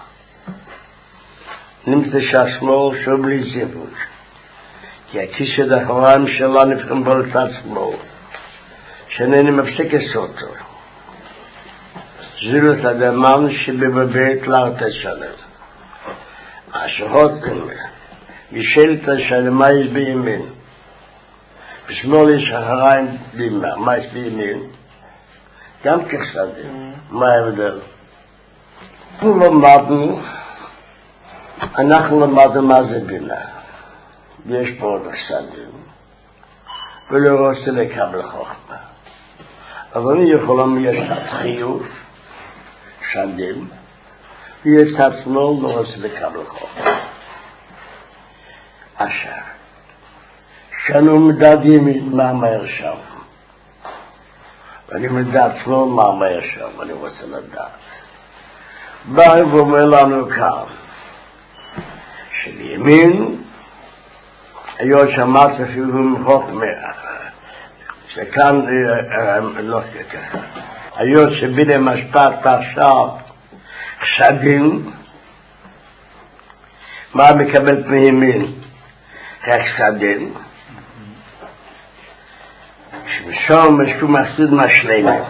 נמצא שהשמאל שוב בלי זיווג כי הכישד החריים שלה נפחם בו לצד שמאל שאינני מפסיק לסוטו זילות אדמן שבבית לארתה שלם השהות גישלת של מה יש בימין בשמאל יש אחריים בימה מה יש בימין גם כחסדים מה ההבדל אנחנו למדנו אנחנו למדנו מה זה בינה יש פה עוד חסדים ולא רוצה לקבל חוכמה אבל אני יכולים יש חיוב שדים ויש צד שמאל לא רוצה לקבל חוכמה. אשר, שאנו מדד ימין מה מהר שם. ואני מדד שמאל מה מהר שם, אני רוצה לדעת. בא ואומר לנו כאן, שבימין, היות שמעת אפילו מחוכמה, שכאן לא ככה. היות שבינה משפט עכשיו, חסדים, מה מקבל מימין? רק חסדים. שמשום משום מחסיד משלמים.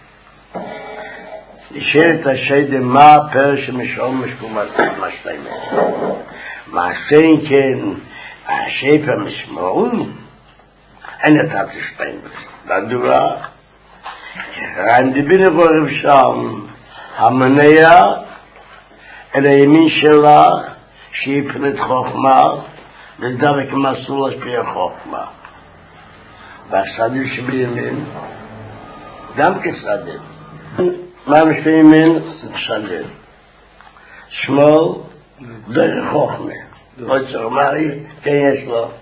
נשאלת השאלה מה הפר שמשום משום מחסיד משלמים. מעשין כן, השפע משמעון, אין את התשתיים. לדוע, רעים דיבין עבור שם, המניה אל הימין שלה שהיא פנת חוכמה לדבק מסלול השפיע חוכמה והשדים שבימין גם כסדים מה משפיע ימין? שדים שמאל דרך חוכמה עוד שרמרי כן יש לו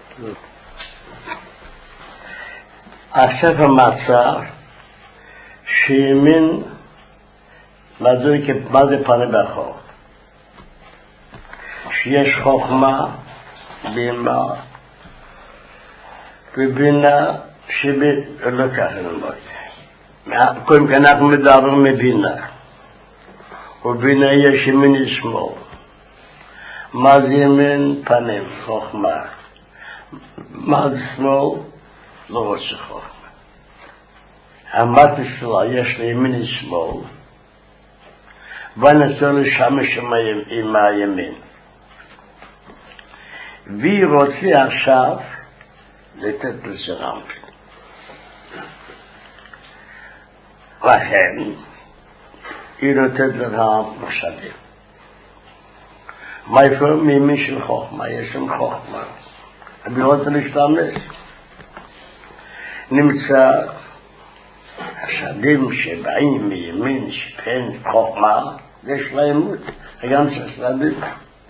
עכשיו המצב שימין מה זה פנה באחור? שיש חוכמה בימה ובינה שלא ככה נאמר. קודם כאן אנחנו מדברים מבינה. ובינה יש ימין ושמאל. מה זה ימין? פנים, חוכמה. מה זה שמאל? לא רוצה חוכמה. אמרתי שלה, יש לי ימין ושמאל, ואני רוצה לשמש עם הימין. והיא רוצה עכשיו לתת לזה רמפין. לכן, היא נותנת לך משאבים. מה יפה מימין של חוכמה? יש שם חוכמה. אני רוצה להשתמש. נמצא השדים שבאים מימין שפן חוכמה, יש להם מות. גם שהשדים.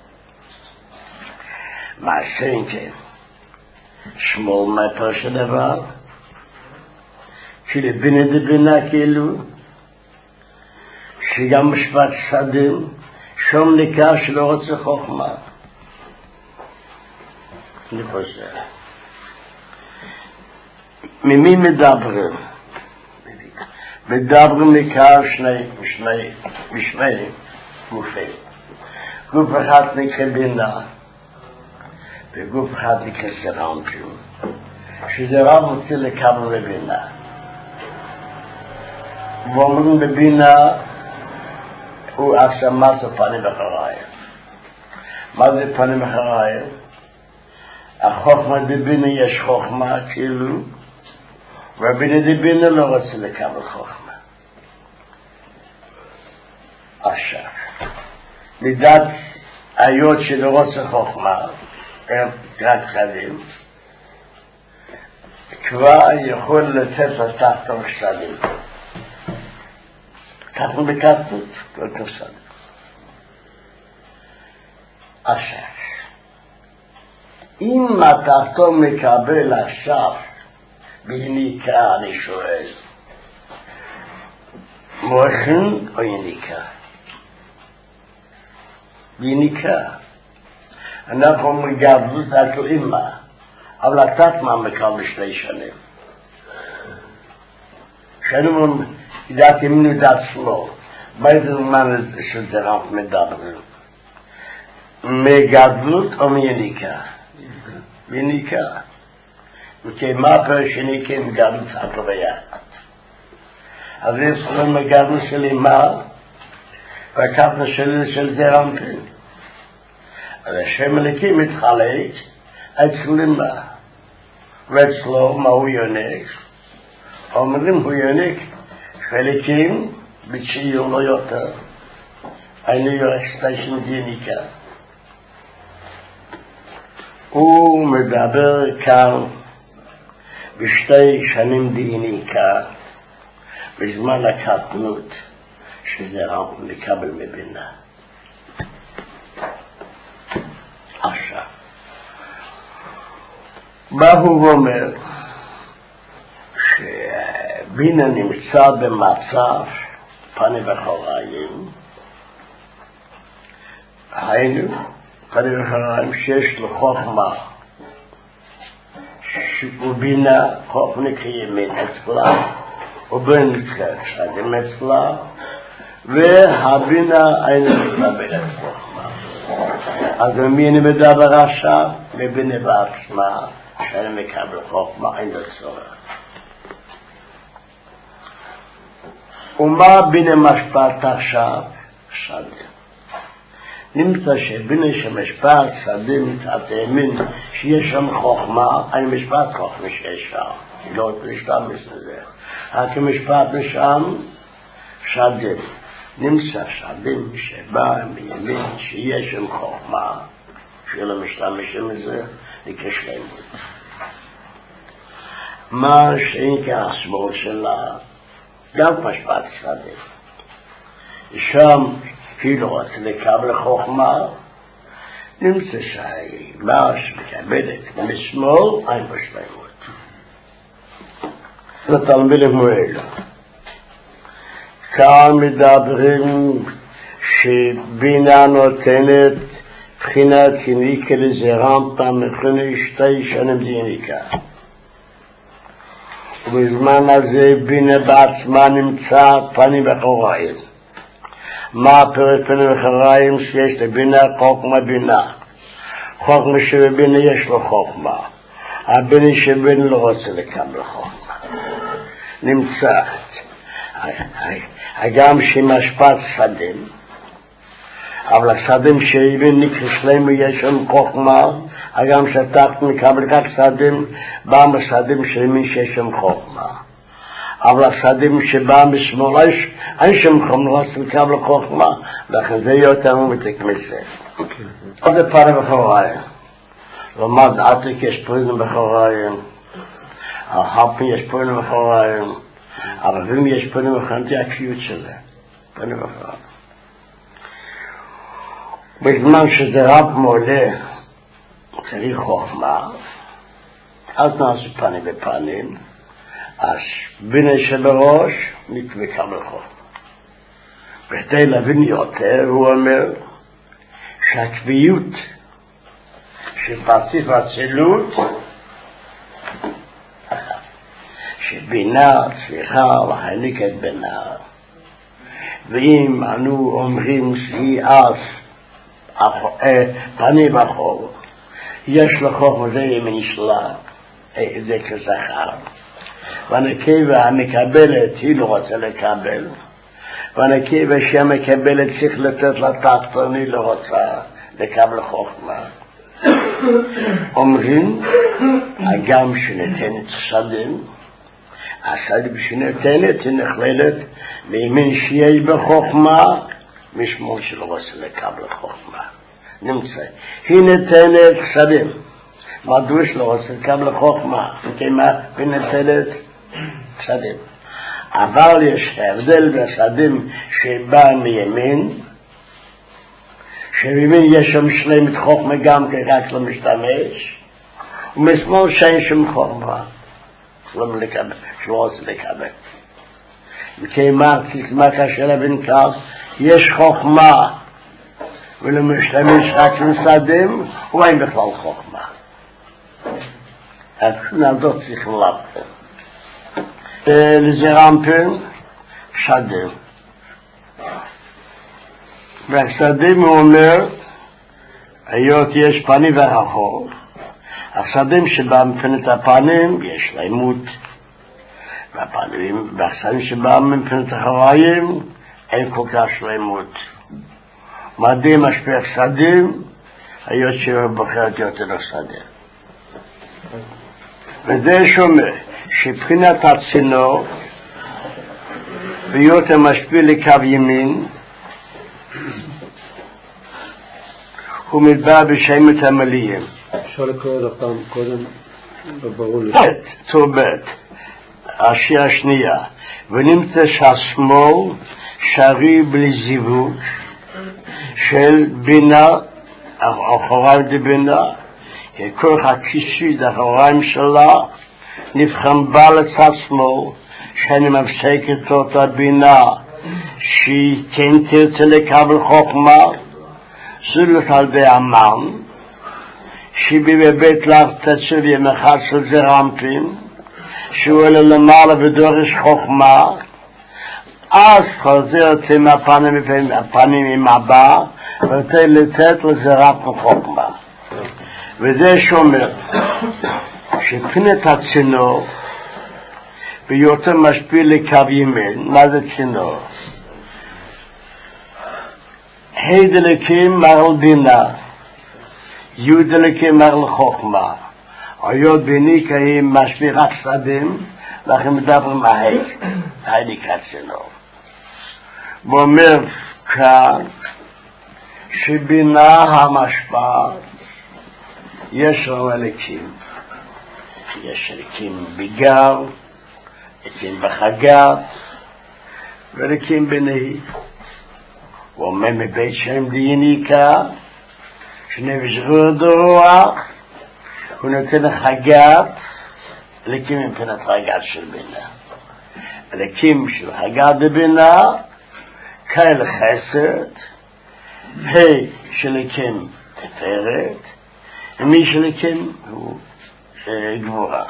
מה שאין כן? שמאל מטר של דבר, כאילו בינה דבינה כאילו, שגם משפט שדים, שום ניכר שלא רוצה חוכמה. אני חושב. ממי מדברים? מדברים ניכר שני, משני, משני גופים. גוף אחד נקרא בינה, וגוף אחד נקרא סרמפים. שזה רב רוצה לקבל בבינה. ואומרים בבינה, הוא עשה מסע פנים אחריי. מה זה פנים אחריי? החוכמה דבינה יש חוכמה כאילו, והבינה דבינה לא רוצה לקבל חוכמה. עכשיו, מידת היות שלא רוצה חוכמה, רק חדים, כבר יכול לצאת לתחתון שלים. ככה בקטנות, כל כפסד. עכשיו, אם התחתון מקבל עכשיו, ביניקה אני שואל, מוחן או יניקה? ביניקה. אנחנו מגבלות על אימא, אבל התת מה מקבל שני שנים. שנים ידעתי מי נדעת שלו, באיזה זמן של זה רב מדברים. מגבלות או מיניקה? מיניקה. וכי מה פרשניקה עם גבלות עקו ביחד? אז יש לנו מגבלות של אימא, והקטנה של זה רמפין. אז השם הליקי מתחלק אצל אימא, ואצלו מה הוא יונק? אומרים הוא יונק, חלקים בציור לא יותר. היינו יורשת של דיניקה. הוא מדבר כאן בשתי שנים דיניקה, בזמן הקטנות, שזה רב לקבל מבינה. עכשיו, מה הוא אומר? שבינה נמצא במצב פנים וחוריים, היינו פנים וחוריים שיש לו חוכמה, ובינה חוכמה כימין אצלה, ובין נצחה שדים אצלה, והבינה אינה מקבלת חוכמה. אז מי אני מדבר עכשיו? מבינה בעצמה, שאני מקבל חוכמה, אין לצורך. ומה בינה משפט עכשיו? שדים. נמצא שבינה שמשפט שדים מתעתאמין שיש שם חוכמה, אני משפט חוכמה שיש שם. היא לא תשתמש לזה. רק משפט לשם, שדים. נמצא שדים שבא מימין שיש שם חוכמה, שלא משתמשים לזה, נקרש להם. מה שאין כהשמאל שלה, גם משפט שדים. שם היא לא רוצה לקבל חוכמה, נמצא שהיא מה שמקבלת משמאל, אין בשלמות. זה תלמיד מועיל. כאן מדברים שבינה נותנת בחינת יניקה לזרמפה מבחינה שתי שנים דיניקה. ובזמן הזה בינה בעצמה נמצא פנים וחוריים. מה הפרק פנים וחריים שיש לבינה חוכמה בינה. חוכמה שבבינה יש לו חוכמה. הבינה שבינה לא רוצה לקבל חוכמה. נמצא. הגם שמשפט שדים, אבל השדים שהבין נקרסלם יש שם חוכמה, הגם שתחת מקבל כך שדים, באים השדים שהבין שיש שם חוכמה. אבל השדים שבאים בשמאל, אין שם חוכמה, לא רוצה לקבל חוכמה, לכן זה יותר מתק מזה. עוד פעם בחוריים. למד עתיק יש פריזם בחוריים, הרפן יש פריזם בחוריים, אבל אם יש פריזם בחוריים, זה הקביעות שלה. פריזם בחוריים. בזמן שזה רב מעולה, צריך חוכמה, אז נעשו פנים בפנים, אז בינה שבראש נתבקם לחוכמה. בכדי להבין יותר, הוא אומר שהקביעות שפרציף הצילות, שבינה צריכה להעניק את בינה, ואם אנו אומרים שהיא אז פנים אחור, יש לחוכמה זה ימין שלה, זה כזכר, והנקבה המקבלת היא לא רוצה לקבל, והנקבה שהמקבלת צריך לתת לתחתון, היא לא רוצה לקבל חוכמה. אומרים, הגם שנתנת שדים, השדים שנתנת היא נכללת לימין שיש בחוכמה, משמור שלא רוצה לקבל חוכמה. נמצא. היא נתנת שדים. מדוע שלא רוצה לקבל חוכמה? וכמה היא נתנת שדים. אבל יש הבדל בשדים שבא מימין, שבימין יש שם שלמת חוכמה גם כרק לא משתמש, ומשמאל שאין שם חוכמה. שלא רוצה לקבל. וכמה מה קשה להבין כך? יש חוכמה ולא משתמש רק לסדים, ואין בכלל חוכמה. נעדות צריך לבטל. לזרמפן, שדים. והשדים הוא אומר, היות יש פנים ואחור, השדים שבא מפנת הפנים יש לימות, והפנים, והשדים שבא מפנת החוריים, אין כל כך שלמות. מדהים משפך שדים, היות שבוחרת יותר לשדים. וזה שומע, שבחינת הצינור, ויותר משפיע לקו ימין, הוא מדבר בשמת המליים. אפשר לקרוא עוד הפעם קודם, ברור לי. צורת, השיר השנייה, ונמצא שהשמאל, שרי בלי זיווג של בינה, אחוריים דבינה, ככוח הכיסוי אחוריים שלה, נבחן בה לצד שמאל, שאני מפסקת אותה בינה, שהיא כן תרצה לקבל חוכמה, זולת על די אמן, שהיא בבית לך תצב יום אחד של זרמפים, שהוא אלה למעלה ודורש חוכמה, אז חוזרת עם הפנים, הפנים עם הבא, ותהיה לתת לזרמפים חוכמה. וזה שומר, שפנת הצינור, ויותר משפיע לקו ימין. מה זה צינור? ה' דלקים מרל בינה, י' דלקים מרל חוכמה. היות ביני קיים משפיע רק שדים, לכן מדברים מהי, ה' נקרא צינור. ואומר כאן, שבינה המשפט, יש לו אלקים. יש אלקים בגר, אלקים בחגת, ואלקים בנהי. הוא אומר מבית שם דייניקה, שנפש רד רוח, הוא נותן חגת, אלקים מבחינת חגת של בינה. אלקים של חגת בבינה, כאל חסד, ה' של אלקים תפארת, ומי שלכם הוא גבורה.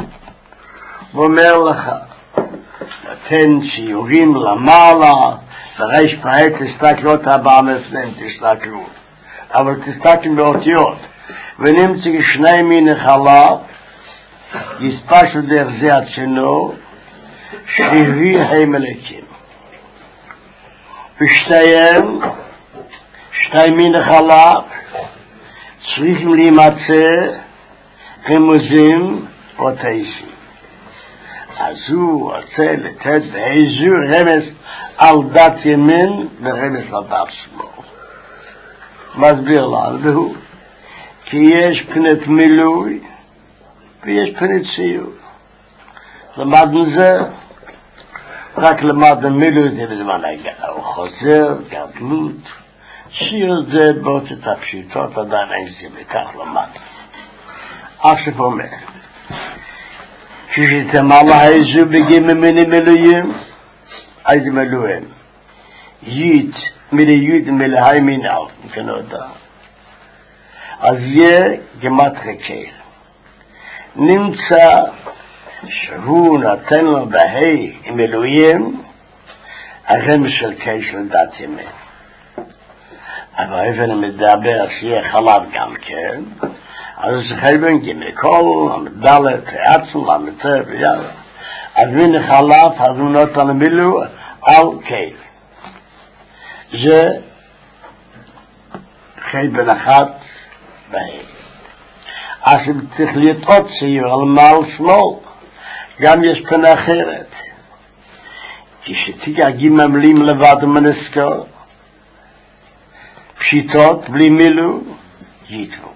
הוא אומר לך, נתן שיעורים למעלה, בריש פרט תסתכלות הבאה מפנים, תסתכלו. אבל תסתכלו באותיות. ונמצא שני מין חלב, יספשו דרך זה הצינור, שרירי הם מלכים. ושתיהם, שתי מין חלב, צריכים להימצא רמוזים או תייסים. אז הוא רוצה לתת באיזו רמז על דת ימין ורמז על דת שמאל. מסביר לנו, והוא, כי יש פנת מילוי ויש פנת ציור. למדנו זה, רק למדנו מילוי זה בזמן הגעה, הוא חוזר, גדלות, שיר זה באות את הפשיטות, עדיין אין זה בכך למדנו. עכשיו אומר, כשתמלא איזו בגים ממני מילויים, איזה מילויים? יית, מילי יית מלהי מינל, כנודע. אז יהיה גמטרי קהל. נמצא שהוא נתן לו בהי עם אלוהים הרמז של קהל של דת ימין. אבל איפה מדבר שיהיה חלב גם כן, אז זה חייבים גמיקול, המדלת, העצם, המטר ויאללה. אז מן חלב, אז הוא נותן מילוא על קהל. זה חייבן אחת בהי. אז אם צריך להיות עוד ציור על מעל שמאל, גם יש פנה אחרת. כשתיגע גיממלים לבד ומנסקו, פשיטות בלי מילוא, יתרו.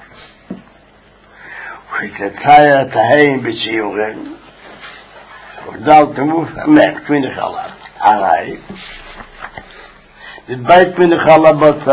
וכתצייר את ההיים בציורים, ודל תמוף המק, מן החלב. הרי, בבית מן החלבות,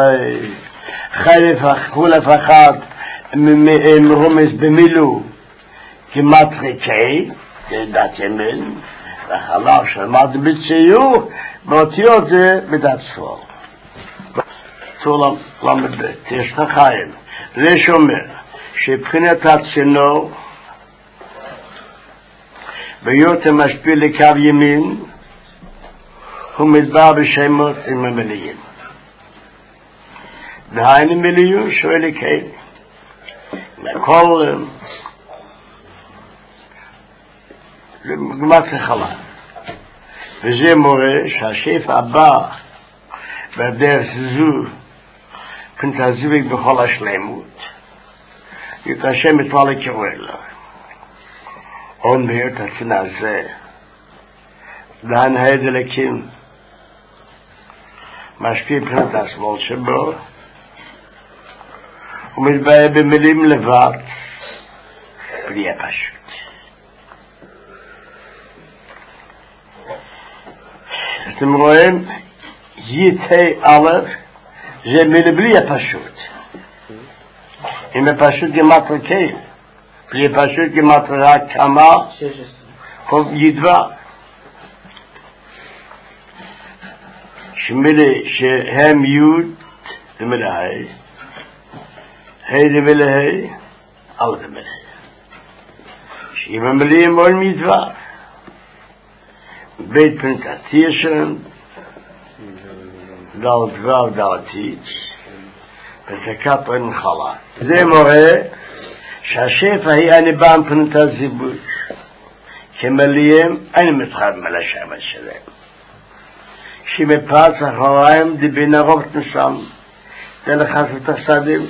חולף אחת, מרומז במילו כמעט חיקי, דת ימין, והחלב שלמד בציור, באותיות זה בדת ספור. צור למד, יש לך חיים. זה שאומר, שבחינת הצינור, בהיות המשפיע לקו ימין, הוא מדבר בשמות עם המלאים. והיינו מלאים שואל לקהל. לכל גמת לחלה. וזה מורה שהשף הבא בדרך זו פנטזיביק בכל השלמות יתרשם את מה לקרוא אלו. אומר את התנא זה להנהד אלקים משפיע פנת השמאל שבו הוא מתבאה במילים לבד בלי הפשוט. אתם רואים יתה א' זה מילה בלי הפשוט. אם הפשוט גמטר קהל, בלי הפשוט גמטר רק כמה חוב ידווה. שמילה שהם יוד ומילה ה' ה' ומילה ה' א' ומילה ה' שאם המילים מול מדבר בית פנטתיר שלהם דל דבר דל תיץ ותקת אין חלה. זה מורה שהשפע היא הנבן פנטת זיבוש כמליהם אין מתחב מלשמת שלהם שמפרץ אחריים דיבין הרוב תנשם תלחס ותחסדים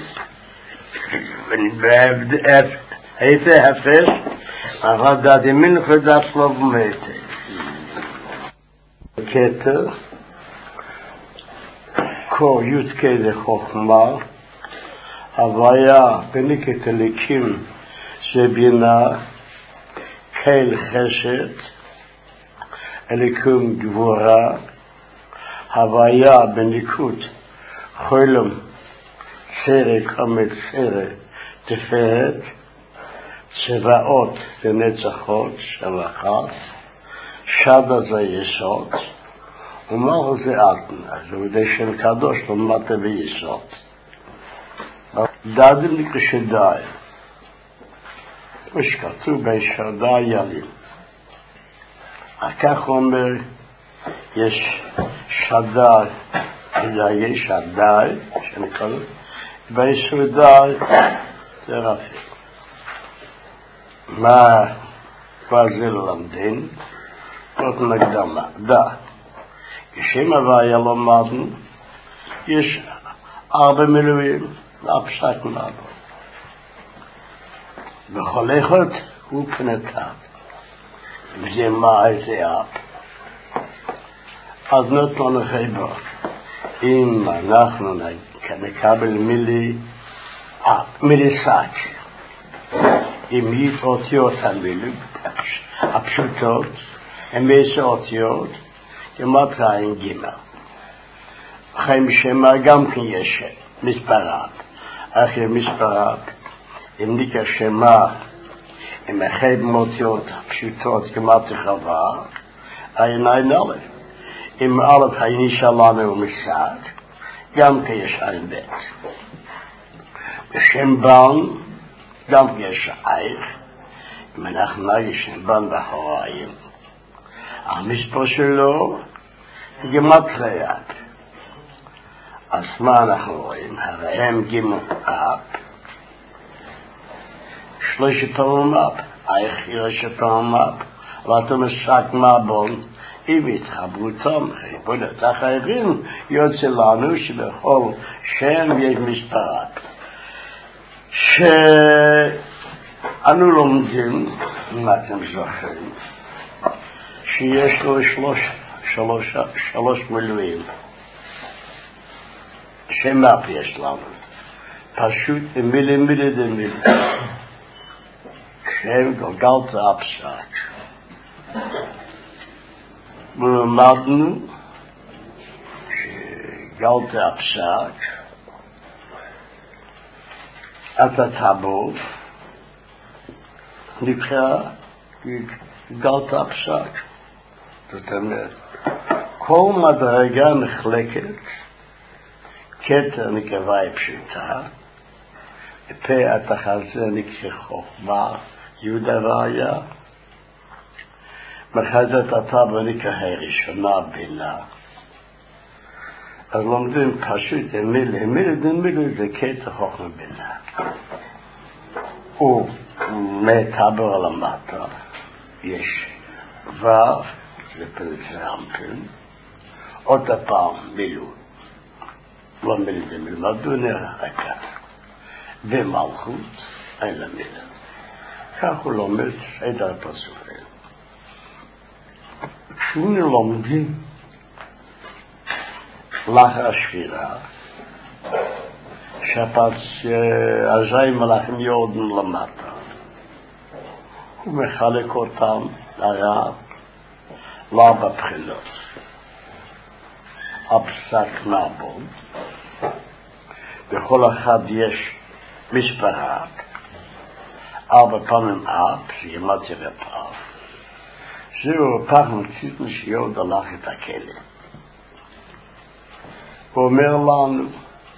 הייתי הפש אבל דעת ימין חדש לא במהייתי כתר כה יודקי זה חוכמה הוויה בניקת הליקים שבינה קהל חשת הליקים גבורה הוויה בניקות חולם צרה קמת צרה תפארת צבאות ונצחות שבחת שדה זה יסוד ומהו זה אתן אז הוא ידי שם קדוש למטה ביסוד דדים לקשדאי ושכתוב בישרדאי ילים כך אומר יש שדאי, זה יש שדאי, שנקרא לו, ביסודאי זה רפי. מה כבר זה ללמדין? זאת נקדמה, דה. כשם הוויה לומדן, יש ארבע מילואים, והפסק נעבור. בכל אחד הוא פנתיו. וזה מה איזה אב. אז נתנו חיבור. אם אנחנו נקבל מילי, מילי סק, עם יית אותיות המילים, הפשוטות, הם איזה אותיות, כמעט רעים גימל. חיים שמה גם כן יש מספרת. אחרי מספרת, אם ניקה שמה, אם החיים אותיות פשוטות כמעט רחבה, אין אין אלף. אם אלף הייני שלנו ומשק, גם כן יש אין בית. בשם בן, גם כן יש אייך. אם אנחנו נגיד שם בן בחוריים, המספר שלו, גמטריה. אז מה אנחנו רואים? הרי הם גימו אפ, שלושת פעמים אפ, אייך ירשת פעמים אפ, ואתה משק מבון, איבית חברותם, חיבודת החייבים, יוצא לנו שבכל שם יש מספרת. שאנו לומדים, אם אתם זוכרים, שיש לו שלוש, שלוש, שלוש מילואים. שמאפ יש לנו. פשוט מילי מילי דמילי. שם גלגלת הפסק. ולמדנו שגלגלת הפסק את הטבור נקרא גלגלת הפסק. זאת אומרת, כל מדרגה נחלקת, כתר נקרא פשוטה, פה התחזה נקרא חוכמה, יהודה והיה, מחזת הטבור נקרא הראשונה בינה. אז לומדים פשוט מילה, מילה דמילה זה כתר חוכמה בינה. ומטבור למטה יש וו, זה פלסרמפל, עוד הפעם מילוי. לא מילה דמילה, מדו נרחקה. ומלכות, אין לה מילה. כך הוא לומד את הפסוקים. כשאנו לומדים לאחר השבירה, שפץ עזי מלאכים יורדן למטה. הוא מחלק אותם לרב, לארבע בחינות. הפסק נעבוד. בכל אחד יש מספרת. ארבע פעמים אב, שימת ירפאו. זהו פעם ציטנו שיוד הלך את הכלא. הוא אומר לנו,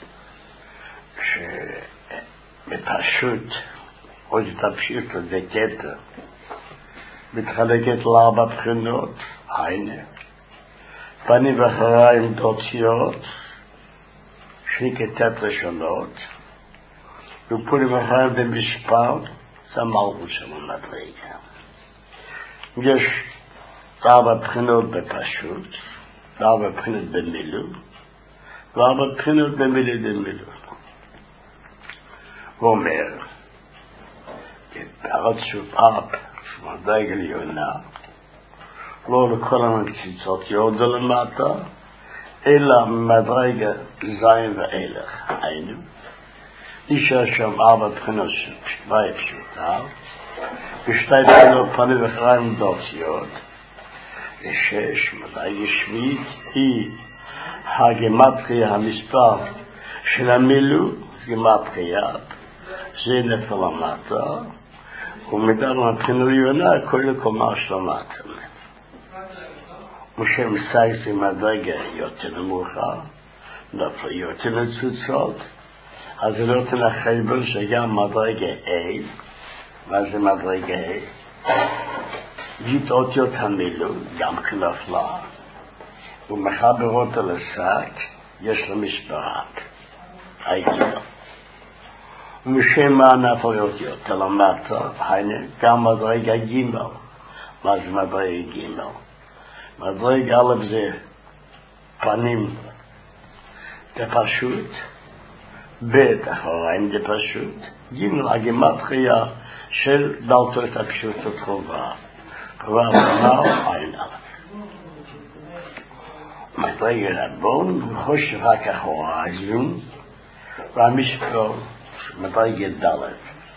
שבפשוט, או שתפשיט לזה כתר, מתחלקת לארבע בחינות, הנה, פנים ואחריים דוציות, שני כתת ראשונות, ופונים אחריים במספר, זה מלכות של המדרגה. יש ארבע בחינות בפשוט, ארבע בחינות במילוי, וארבע בחינות במילי דמילוי. הוא אומר, הרצוף אב, שמדרגה עליונה, לא לכל המקציצות יורדה למטה, אלא מדרגה זין ואילך, היינו. נשאר שם ארבע בחינות של שווה פשוטה, ושתי בחינות פנים ואחריים דוציות, ושש מדרגה שביעית היא הגמטריה, המספר של המילוי, גמטריה, זה נפל למטה, ומדבר מבחינה עליונה, כל קומה שלמטה. משם סייס עם הדרגה יותר נמוכה, נפל יותר נצוצות, אז זה לא תן החיבור שגם מדרגה A, מה זה מדרגה A? גית אותיות המילוי, גם כנפלה, ומחבר אותו לשק, יש לו מספרת, הייתי לו. ומשם מה נפויות יותר למטה, הנה, גם מדרגה ג' מה זה מדרגה ג'? מדרגה א' זה פנים זה פשוט, ב' אחריים זה פשוט, ג' הגימטריה של דלתות הפשוטות חובה. חובה אמר עין א'. מדרגה רבון, חושב רק אחריים, והמשפר מדרגה ד'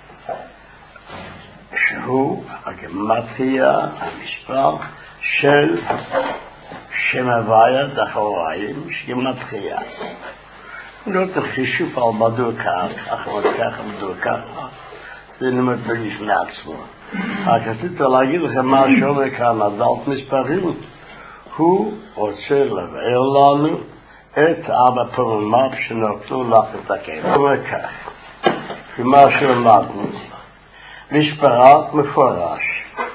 שהוא הגימטריה, המשפר של שם הוויה דחוריים, שגימטריה. לא תחישוב על בדור כך, אחרות כך ובדור ככה, זה נאמר בפני עצמו. רק רציתי להגיד לכם מה שאומר כאן, הדלת מספרים, הוא רוצה לבאר לנו את ארבע פעמים שנותנו לך את הכיוון. הוא אומר כך, כמה שלמדנו, מספרת מפורש,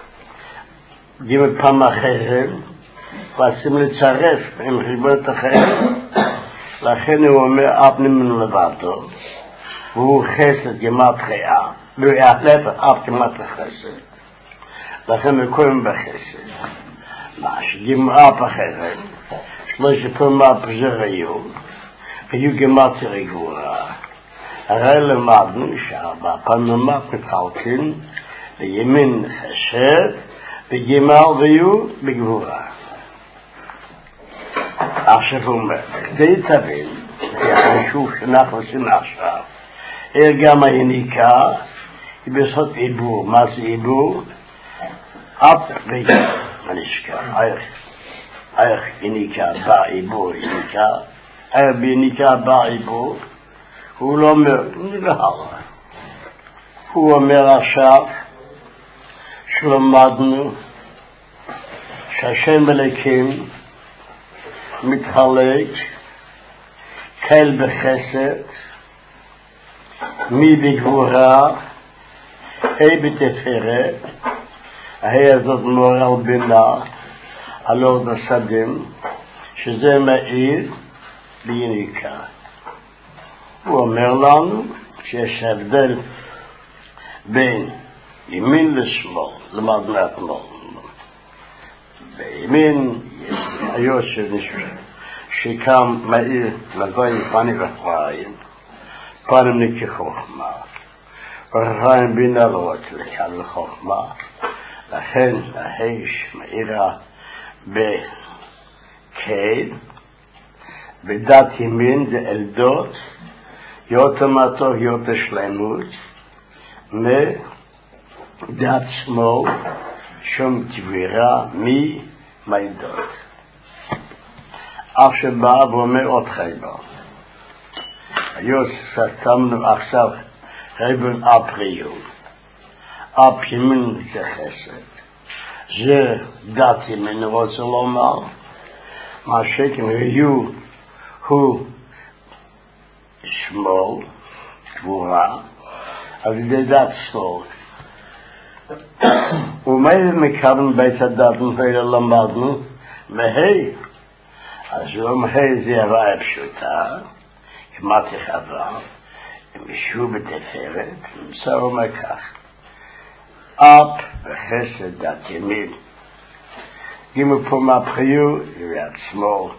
ג' פעם אחרת, ועשים לצרף עם חיבות אחרת, לכן הוא אומר אף נמנו לבדו, והוא חסד גמטריה, והלב אף גמטריה חסד, לכן הוא קוראים בחסד. מה שג' אף אחרת, שלושה פעם אף זה היו, היו גמטריה גבורה. הרי למדנו שארבע פעמים אף מתחלקים, בימין חסד, בגמל ויהיו בגבורה. עכשיו הוא אומר, כדי תבין, זה החשוב שאנחנו עושים עכשיו, גם היניקה היא בסוד עיבור. מה זה עיבור? אף וגם, אני אשכח, איך יניקה בא עיבור, יניקה, איך ביניקה בא עיבור, הוא לא אומר, נגהרה. הוא אומר עכשיו, שלמדנו שהשם אלוקים מתחלק כל בחסד, מי בגבורה, ה' בתפארת, הה' הזאת מורל בינה, על אור בשדים, שזה מאיר ביניקה. הוא אומר לנו שיש הבדל בין ימין לשמאל, למדנו אתמול. בימין היושר שקם מאיר לבוי פנים וחיים, פנים נקי חוכמה, וחיים בינה לא רוצה לקבל חוכמה, לכן ההש מאירה בקהל, בדת ימין זה אלדות, יותר מתוך יותר שלמות, מדת שמאל, שום תבירה ממיידות. אף שבא ואומר עוד חייבה. היוס סתמנו עכשיו רבן אפריו. אפ ימין זה חסד. זה דת ימין רוצה לומר. מה שכן היו הוא שמאל, גבורה, על ידי דת שמאל. ומה מקבלים בית הדת נפעיל למדנו? מהי. אז הוא אומר, זה הוויה פשוטה, כמעט יחווה, אם ישו בתפארת, נמצא אומר כך, אפ וחסד דת ימין, גימו פה מהפחיו, יריעת שמאל,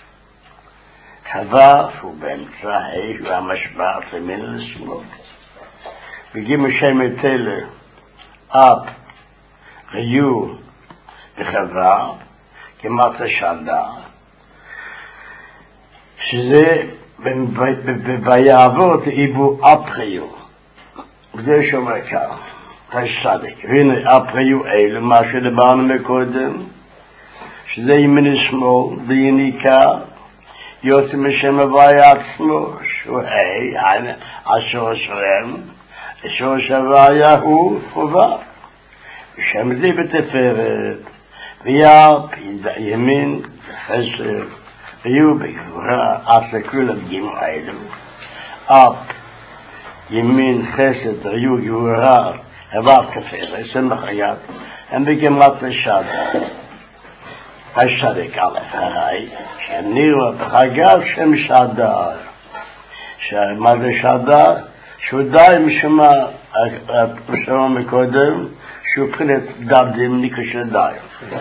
חווה, הוא באמצע, הוא המשבעת ימין לשמאל, וגימו שם אתלה, אפ, ריו, וחווה, כמעט השדה, שזה ביעבוד איבו אפריו. וזה שאומר כך, השדק, והנה אפריו אלה, מה שדברנו מקודם, שזה ימין שמאל, ביניקה, יוצא משם הוויה עצמו, שהוא היי, השור שלם, השור שהוויה הוא חובה. ושם זה בתפארת, ויאפ, ימין, חסד, ויהיו בגבורה, אף לכל הדגים האלו. אפ, ימין, חסד, ויהיו גבורה, הבא תפארת, זה מחייב, הם בגמרת לשדה. השדק א' הרי, שנראו בחגה שם שדר. מה זה שדר? שהוא די משמע, משמע מקודם, שהוא בחינת דרדים ניקו של די.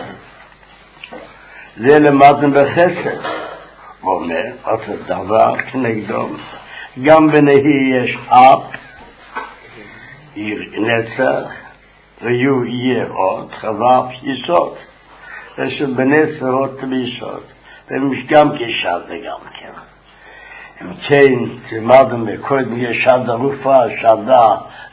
זה למדנו בחסד. הוא אומר, אותו דבר כנגדו, גם בנהי יש אב, נצח, ויהיו יראות, חבב יסוד. יש בני צרות ויסוד. וגם כשד וגם כן. אם כן, תלמדנו מקודם, יש שד הרופה, שדה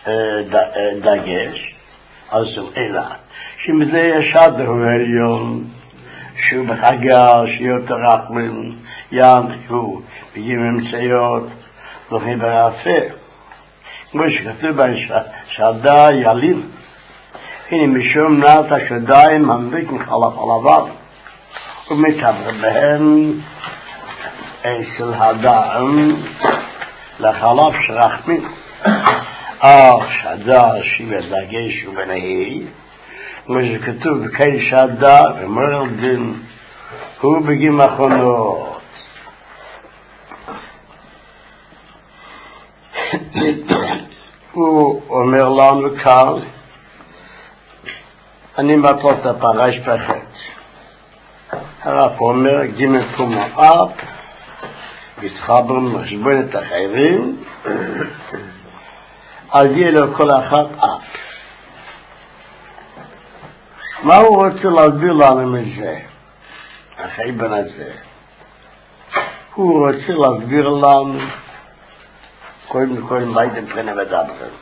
דגש, אז הוא אלא. שמזה יש שד הוא עליון, שהוא בחגה, שיהיה יותר רחמים, ים, הוא בגיל ממצאיות, נוחים ברעפה. כמו שכתוב בשדה ילין, הנה משום נעת השדיים ממליק מחלף הלבן, ומתעבר בהם אצל הדם לחלף שרחמים. אך שדה שיבה דגש ובנהי, כמו שכתוב בכל שדה ומרל דין, הוא בגיל מכונות. הוא אומר לנו כאן, אני מטרות את הפרש פחת. הרב אומר, גימל תומו אב, מתחבר מחשבון את החייבים, אז יהיה לו כל אחד אב. מה הוא רוצה להסביר לנו מזה? החייבן הזה. הוא רוצה להסביר לנו, קודם כל מיידם פרנה ודברים.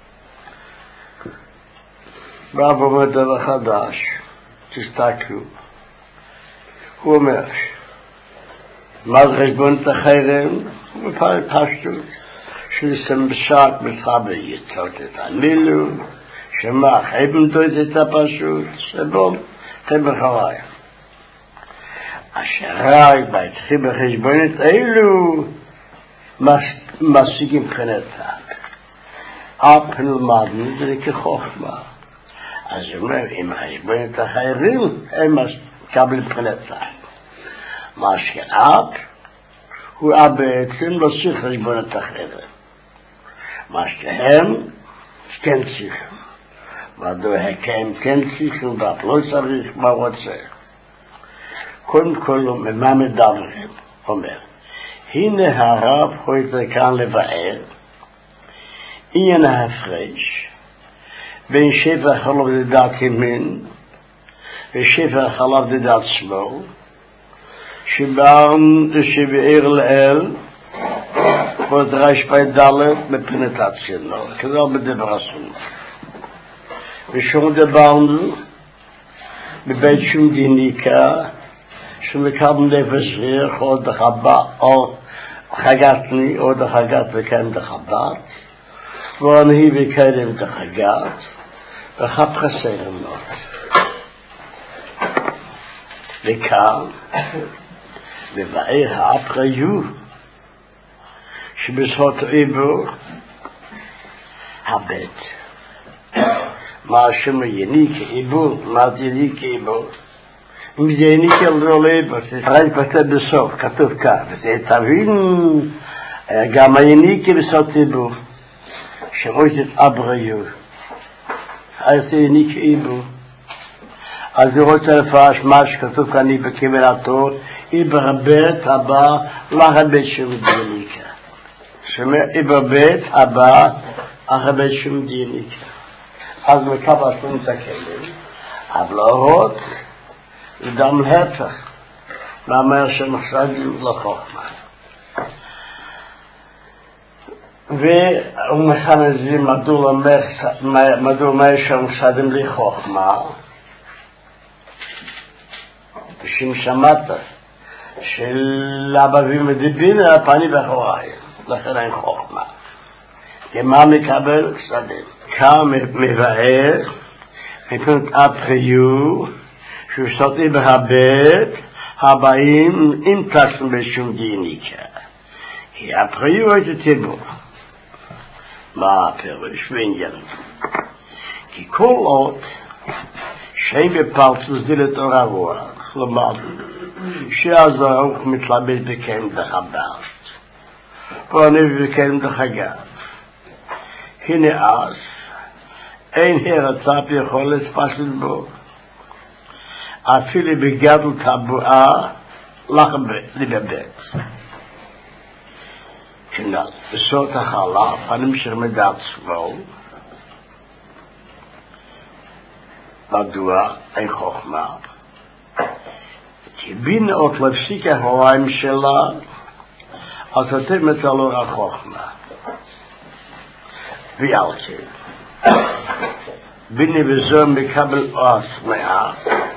רב אומר דבר חדש, תסתכלו. הוא אומר, מה זה חשבון את החיירם? הוא מפעל פשטות, שלסם בשעת מתחבר יצאות את הנילו, שמה חייבם דוית את הפשוט, שבום, חייב חוואי. אשר ראי בהתחיל בחשבונת אילו, משיגים מבחינתם. אף נלמדנו זה כחוכמה. אז הוא אומר, אם חשבון את החיירים, הם מקבלים מבחינתם. מה שאף, הוא בעצם לא צריך חשבון את החיירים. מה שהם, כן צריכים. מדוע הם כן צריכים, ואף לא צריך מה רוצה. קודם כל, ממה מדברים, אומר, הנה הרב הולך כאן לבאר עניין ההפרש בין שפע החלב לדעת ימין ושפע החלב לדעת שמאל שבאר לאל ודרש בי דלת מבחינת עצמנו כזה בדבר הסון ושום דברנו בבית שום דיניקה שמקבלים נפש ריח או דחבה או חגתני או דחגת וקיים דחבת ואני וקיים דחגת וחב חסר מאוד וכאן לבאר האפריו שבסוד איבור הבית מה שמה יניק איבור מה יניק איבור אם זה יניק על דרולב זה רק פתא בסוף כתוב כך וזה תבין גם היניק בסוד איבור שמושת אבריו אז זה יניק איבור אז זה רוצה לפרש מה שכתוב כאן בקבלתו איבר הבית הבא לחבית שום דיניקה שאומר איבר בית הבא לחבית שום דיניקה אז מקבל שום תקלים אבל להורות וגם להפך מאמר שמחשדים לחוכמה והוא מכנזי מדוע אומר שמחשדים לחוכמה ושם שמעת של אבבים ודיבין הפני בחוראי לכן אין חוכמה כמה מקבל חסדים כמה מבאר מפנות אפריו שהוא סוטי בהבית הבאים אם תשם בשום דיניקה כי אפריו את הציבור מה הפירוש ועניין כי כל עוד שאין בפרצוס דלת אור הרוח למדנו, שהזרוק מתלבט בקרם דחברת, וענב בקרם דחגב. הנה אז, אין הרצה יכולת פשוט בו, אפילו בגדל טבועה, לך לבבט. כנ"ל, בסוד החלף, הנמשך מדעת סבול, מדוע אין חוכמה, כי בין עוד להפסיק ההוראים שלה, אז אתם מצלו החוכמה. ועל כן, ביני וזו מקבל עצמאה,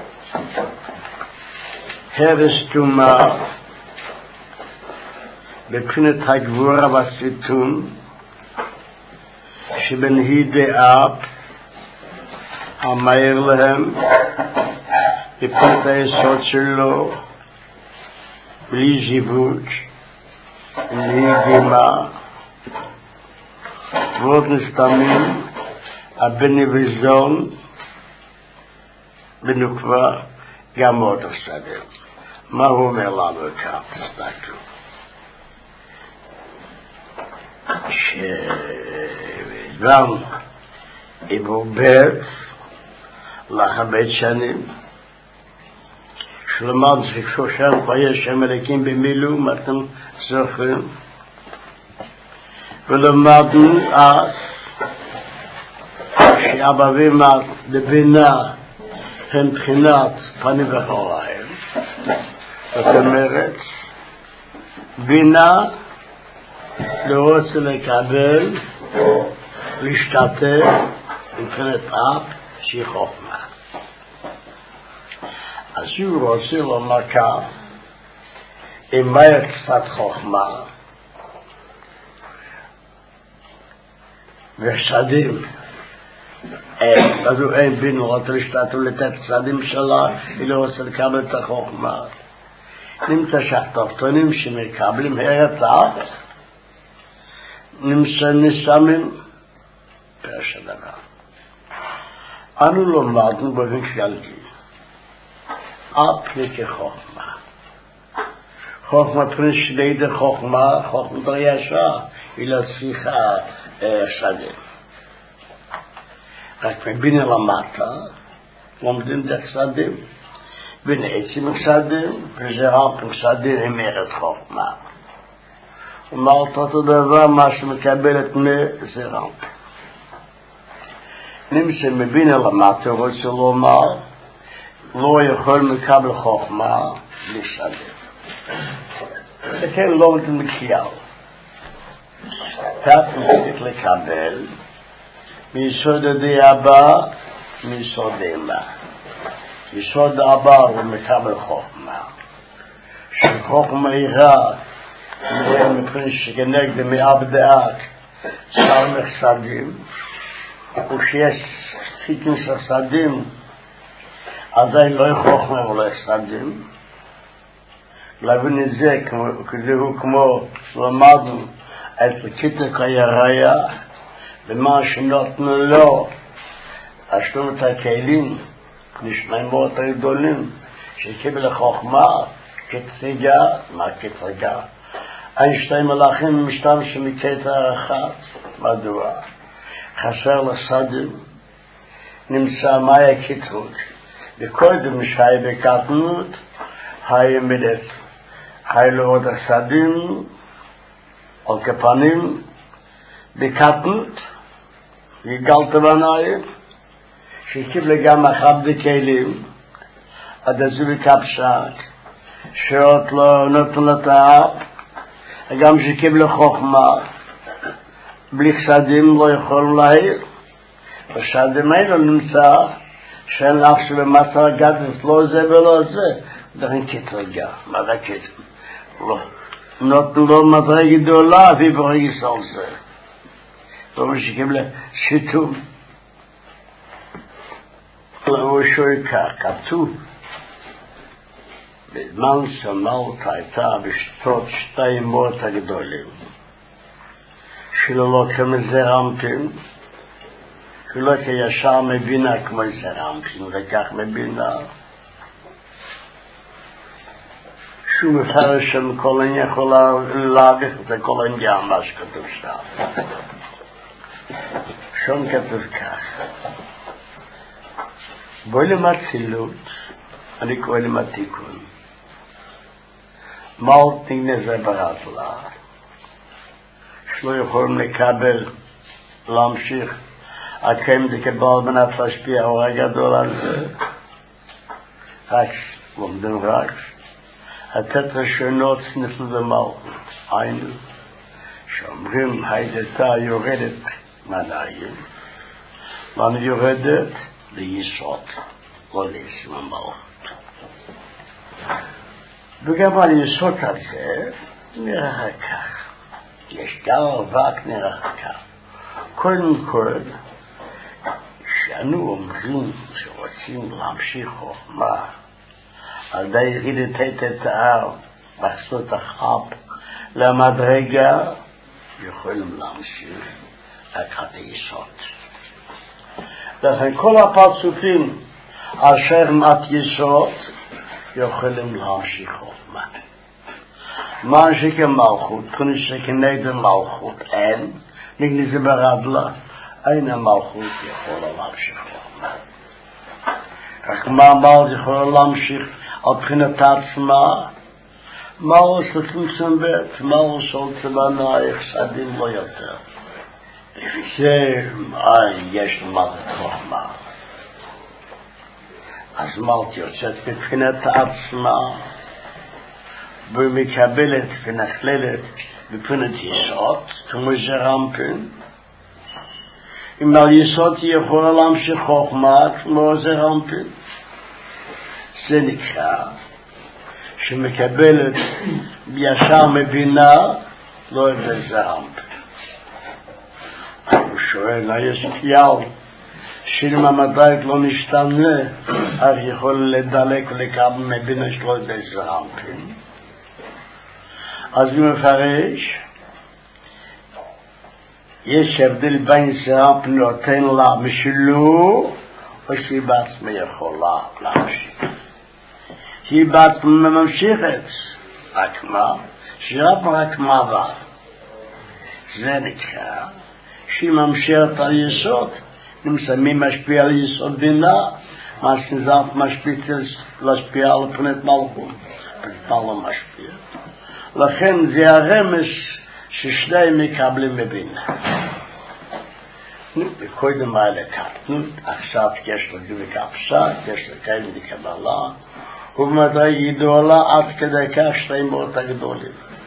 הרס תומה, בבחינת הגבורה והסיתון, שבין היא דאב, המאיר להם, בפרט היסוד שלו, בלי זיווג, בלי גימה, ועוד נסתמים, הבני וזון, בנוקבה, גם עוד הסדר. מה הוא אומר לנו כאן? תסתכלו. שגם אם הוא בית, לחבט שנים, שלמד שכשושם פייס שם מלכים במילום, אתם זוכרים, ולמדנו אז שאבא ואמא לבינה הם בחינת פנים וחוריים, זאת אומרת בינה לא רוצה לקבל, להשתתף מבחינת אב שהיא חוכמה. אז הוא רוצה לומר כך, אם היה קצת חוכמה ושדים, אז הוא אין בין לא רוצה להשתתף לתת צדים שלה, היא לא רוצה לקבל את החוכמה. נמצא שהתחתונים שמקבלים ארץ אב, נמצא נסמים פרש הדבר. אנו לומדנו באופן כללי, אף לכחוכמה. חוכמה פרש לידי חוכמה, חוכמה דריישה, היא לא צריכה שדים. רק מבינה למטה, לומדים דרך שדים, בין עצים שדים, וזרם שדים הם ארץ חוכמה. ומרת אותו דבר מה שמקבלת מזרם. נמצא מבינה למטה, רוצה לומר, לא יכול מקבל חוכמה בלי שדים. וכן לא מתמקיע. כך צריך לקבל מיסוד הדיאבה, מיסוד אימה. יסוד האבר הוא מקבל חוכמה. שחוכמה היא רע, מבחינת שכנגד מאב דאק, שר מחסדים, ושיש חיתים של שדים, עדיין לא חוכמה ולא שדים. להבין את זה, כזהו כמו למדנו, את כתק היריה, ומה שנותנו לו, השלום את הכלים, נשמעים מאוד הגדולים, שקיבל החוכמה, כתריגה, מה כתריגה? אין שתי מלאכים משתמשים מכתר אחת, מדוע? חסר לסדים, נמצא מהי הכתרות, וקודם שהיה בקטנות, היה מלאת, היה לו עוד הסדים, על כפנים, בקטנות, יגלת בניים, שקיבל גם אחד בכלים, עד הזו בקפשק, שעוד לא נותן לתאב, גם שקיבל חוכמה, בלי חסדים לא יכול להעיר. ושדים האלה נמצא, שאין לך שבמצא גדס לא זה ולא זה, דרכן כתרגע, מה זה כתר? לא. נותן לו מטרה גדולה, וברגש על זה. לא שקיבל שיתום. הוא שואל כך, כתוב, בזמן שמלת הייתה בשתות שתי מות הגדולים, שלא כמזרמפים, שלא כישר מבינה כמו זרמפים, וכך מבינה. שהוא מפרש של כל עניין יכול להגח את כל עניין מה שכתוב שם. שם כתוב כך, בואי למצילות, אני קורא למתיקון, מalt נגנזה ברטלה, שלא יכולים לקבל, להמשיך, הקיים דקבל מנת להשפיע אור הגדול על זה, רק, לומדים רק, התת ראשונות נפלו במלכות, היינו, שאומרים הידתה יורדת מהנעים, ואני יורדת ליסוד, לא ליסוד המלכות. וגם על יסוד הזה נראה כך, יש דבר רק נראה כך. קודם כל, שאנו אומרים שרוצים להמשיך חוכמה, על די ירידת את ההר, בחסות החב, למדרגה, יכולים להמשיך רק עד היסוד. לכן כל הפרצופים אשר מעט יסוד, יכולים להמשיך חוכמה. מה שכמלכות, תכוני שכנגד מלכות, אין, נגנזה ברדלה, אין המלכות יכולה להמשיך חוכמה. רק מה מלכות יכולה להמשיך על בחינת עצמה, מלכות לפונקציון בית, מלכות של צבאנה יחסדים לא יותר. זה, אין, יש מלכות חוכמה. אז מלכות יוצאת בבחינת עצמה, ומקבלת ונכללת בבחינת יסוד, כמו זה רמפין. אם על יסוד היא יכולה להמשיך חוכמה, כמו זה רמפין. זה נקרא שמקבלת ישר מבינה, לא זה רמפין. הוא שואל, יש כלל, שאם המדייק לא נשתנה, אז יכול לדלק ולקבל מבינה שלו זה רמפין. אז הוא מפרש, יש הבדל בין שרמפין נותן לה משלו, או שהיא בעצמה יכולה להמשיך. היא בעצמה ממשיכת, רק מה? שרמפין רק מעבר. זה נקרא, שהיא ממשיכת על יסוד, נמצא מי משפיע על יסוד בינה, מה שנזרת משפיע על פנת מלכות, פנת לא משפיע. לכן זה הרמש ששניהם מקבלים מבינה. קודם היה לקטנות, עכשיו יש לו דבק הפשט, יש לו כאלה לקבלה, ובמדרגה גדולה עד כדי כך שתיים מאוד הגדולים.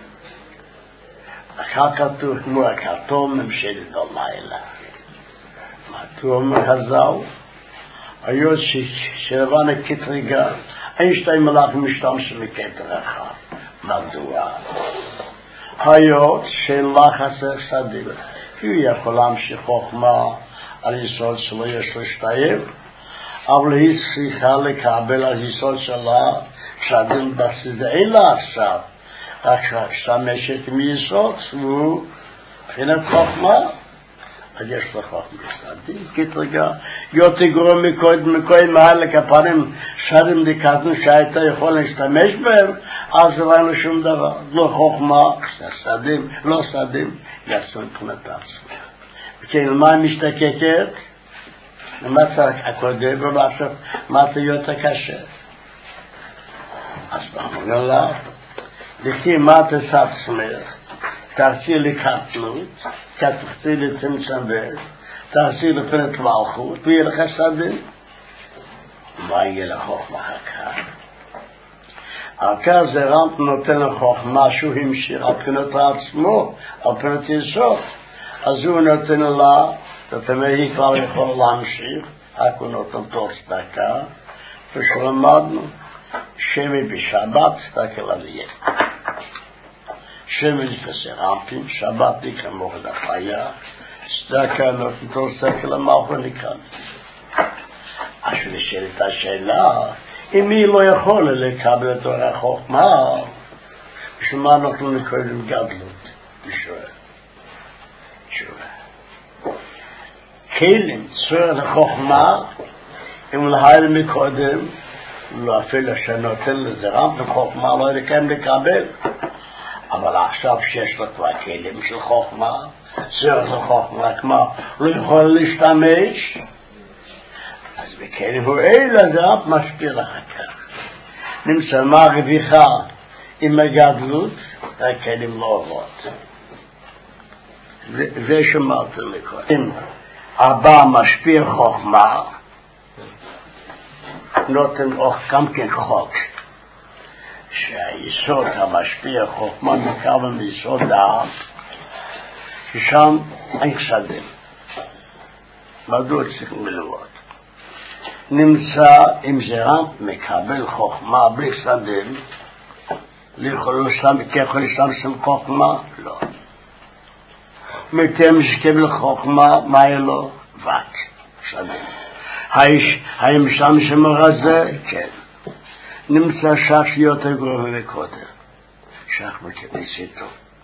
אחר כתוב כמו הכתום ממשלת הלילה. מה אומר חז"ל? היות שלבן הקטרגה, אין שתי מלאכים משתמשים מקטר אחד. מדוע? היות שלך חסר סדיל, הוא יכול להמשיך חוכמה על יסוד שלו יש להשתייב, אבל היא צריכה לקבל על יסוד שלה סדיל בסיס, אין לה עכשיו, רק שמשת מיסוד, והוא מבחינת חוכמה, אז יש לך חוכמה סדיל, כתרגע, יותר גרום מקודם מעל לכפרים שרים דקתנו שהייתה יכול להשתמש בהם, אז לא אין לו שום דבר, לא חוכמה, סדים, לא סדים, יעשו מבחינת עצמך. וכן, מה היא משתקקת? מה צריך הקודם, ובעצם, מה זה יותר קשה? אז אמרנו לה, לפי מה תעשה עצמך, תעשי לקטנות, תעשי לצמצם בית, תעשי לפנת מלכות, ויהיה לך סדים. מה יהיה לחוכמה הכר? הכר זה רמפ נותן לחוכמה שהוא המשיך על פנות עצמו, על פנות יסוד. אז הוא נותן לה, זאת אומרת, היא כבר יכולה להמשיך, רק הוא נותן תוך צדקה, ושלמדנו, שמי בשבת צדקה לביית. שמי זה רמפים, שבת נקרא מורד החיה, צדקה נותן תוך צדקה למלכות נקרא. אז נשאלת השאלה, אם היא לא יכולה לקבל את אור החוכמה, בשביל מה אנחנו נקראים גדלות? בשביל. תשובה. כלים צורך החוכמה, אם להיל מקודם, לא אפילו שנותן לזה רב בחוכמה לא יקיים לקבל, אבל עכשיו שיש לו כבר כלים של חוכמה, זהו זו חוכמה כמו לא יכול להשתמש, אז בכלים הוא אלה זה רב משפיע אחר כך. נמצא מה רוויחה עם הגדלות, הכלים לא עובד. זה שמרתי לכל. אם הבא משפיע חוכמה, נותן אוך גם כן חוק, שהיסוד המשפיע חוכמה מקבל מיסוד דעת, ששם אין חסדים. מדוע צריכים ללמוד? נמצא אם זה רק מקבל חוכמה בלי חסדים, יכול להשתמש חוכמה? לא. מתם שקיבל חוכמה, מה יהיה לו? ות, חסדים. האם שם שמרזה? כן. נמצא שח יותר גרוע וקודם. שח מקבסיתו.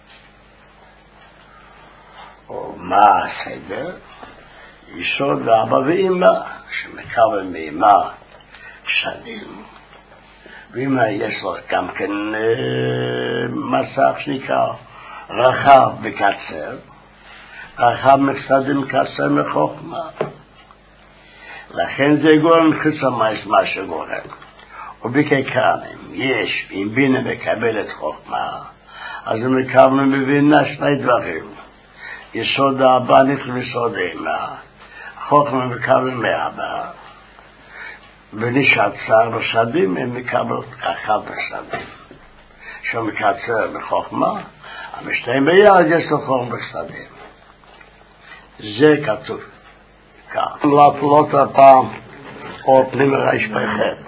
או מה הסדר? יסוד ואבא ואמא, שמקבל מאמא שנים. ואמא יש לו גם כן מסך שנקרא רחב וקצר. רחב מחסדים קצר מחוכמה. לכן זה גורם חיצוני מה שגורם. ובככרם, יש, אם בינה מקבל את חוכמה, אז הוא מקבל מבינה שני דברים. יסוד האבא נכנס יסוד האמא, חוכמה מקבל מאבא, ונשאר צער בשדים, הם מקבל רחב בשדים. שהוא מקצר בחוכמה, המשתיים ביד יש לו חוכמה בשדים. זה כתוב. כאן. להפלות הפעם, או פנים הרש בחד.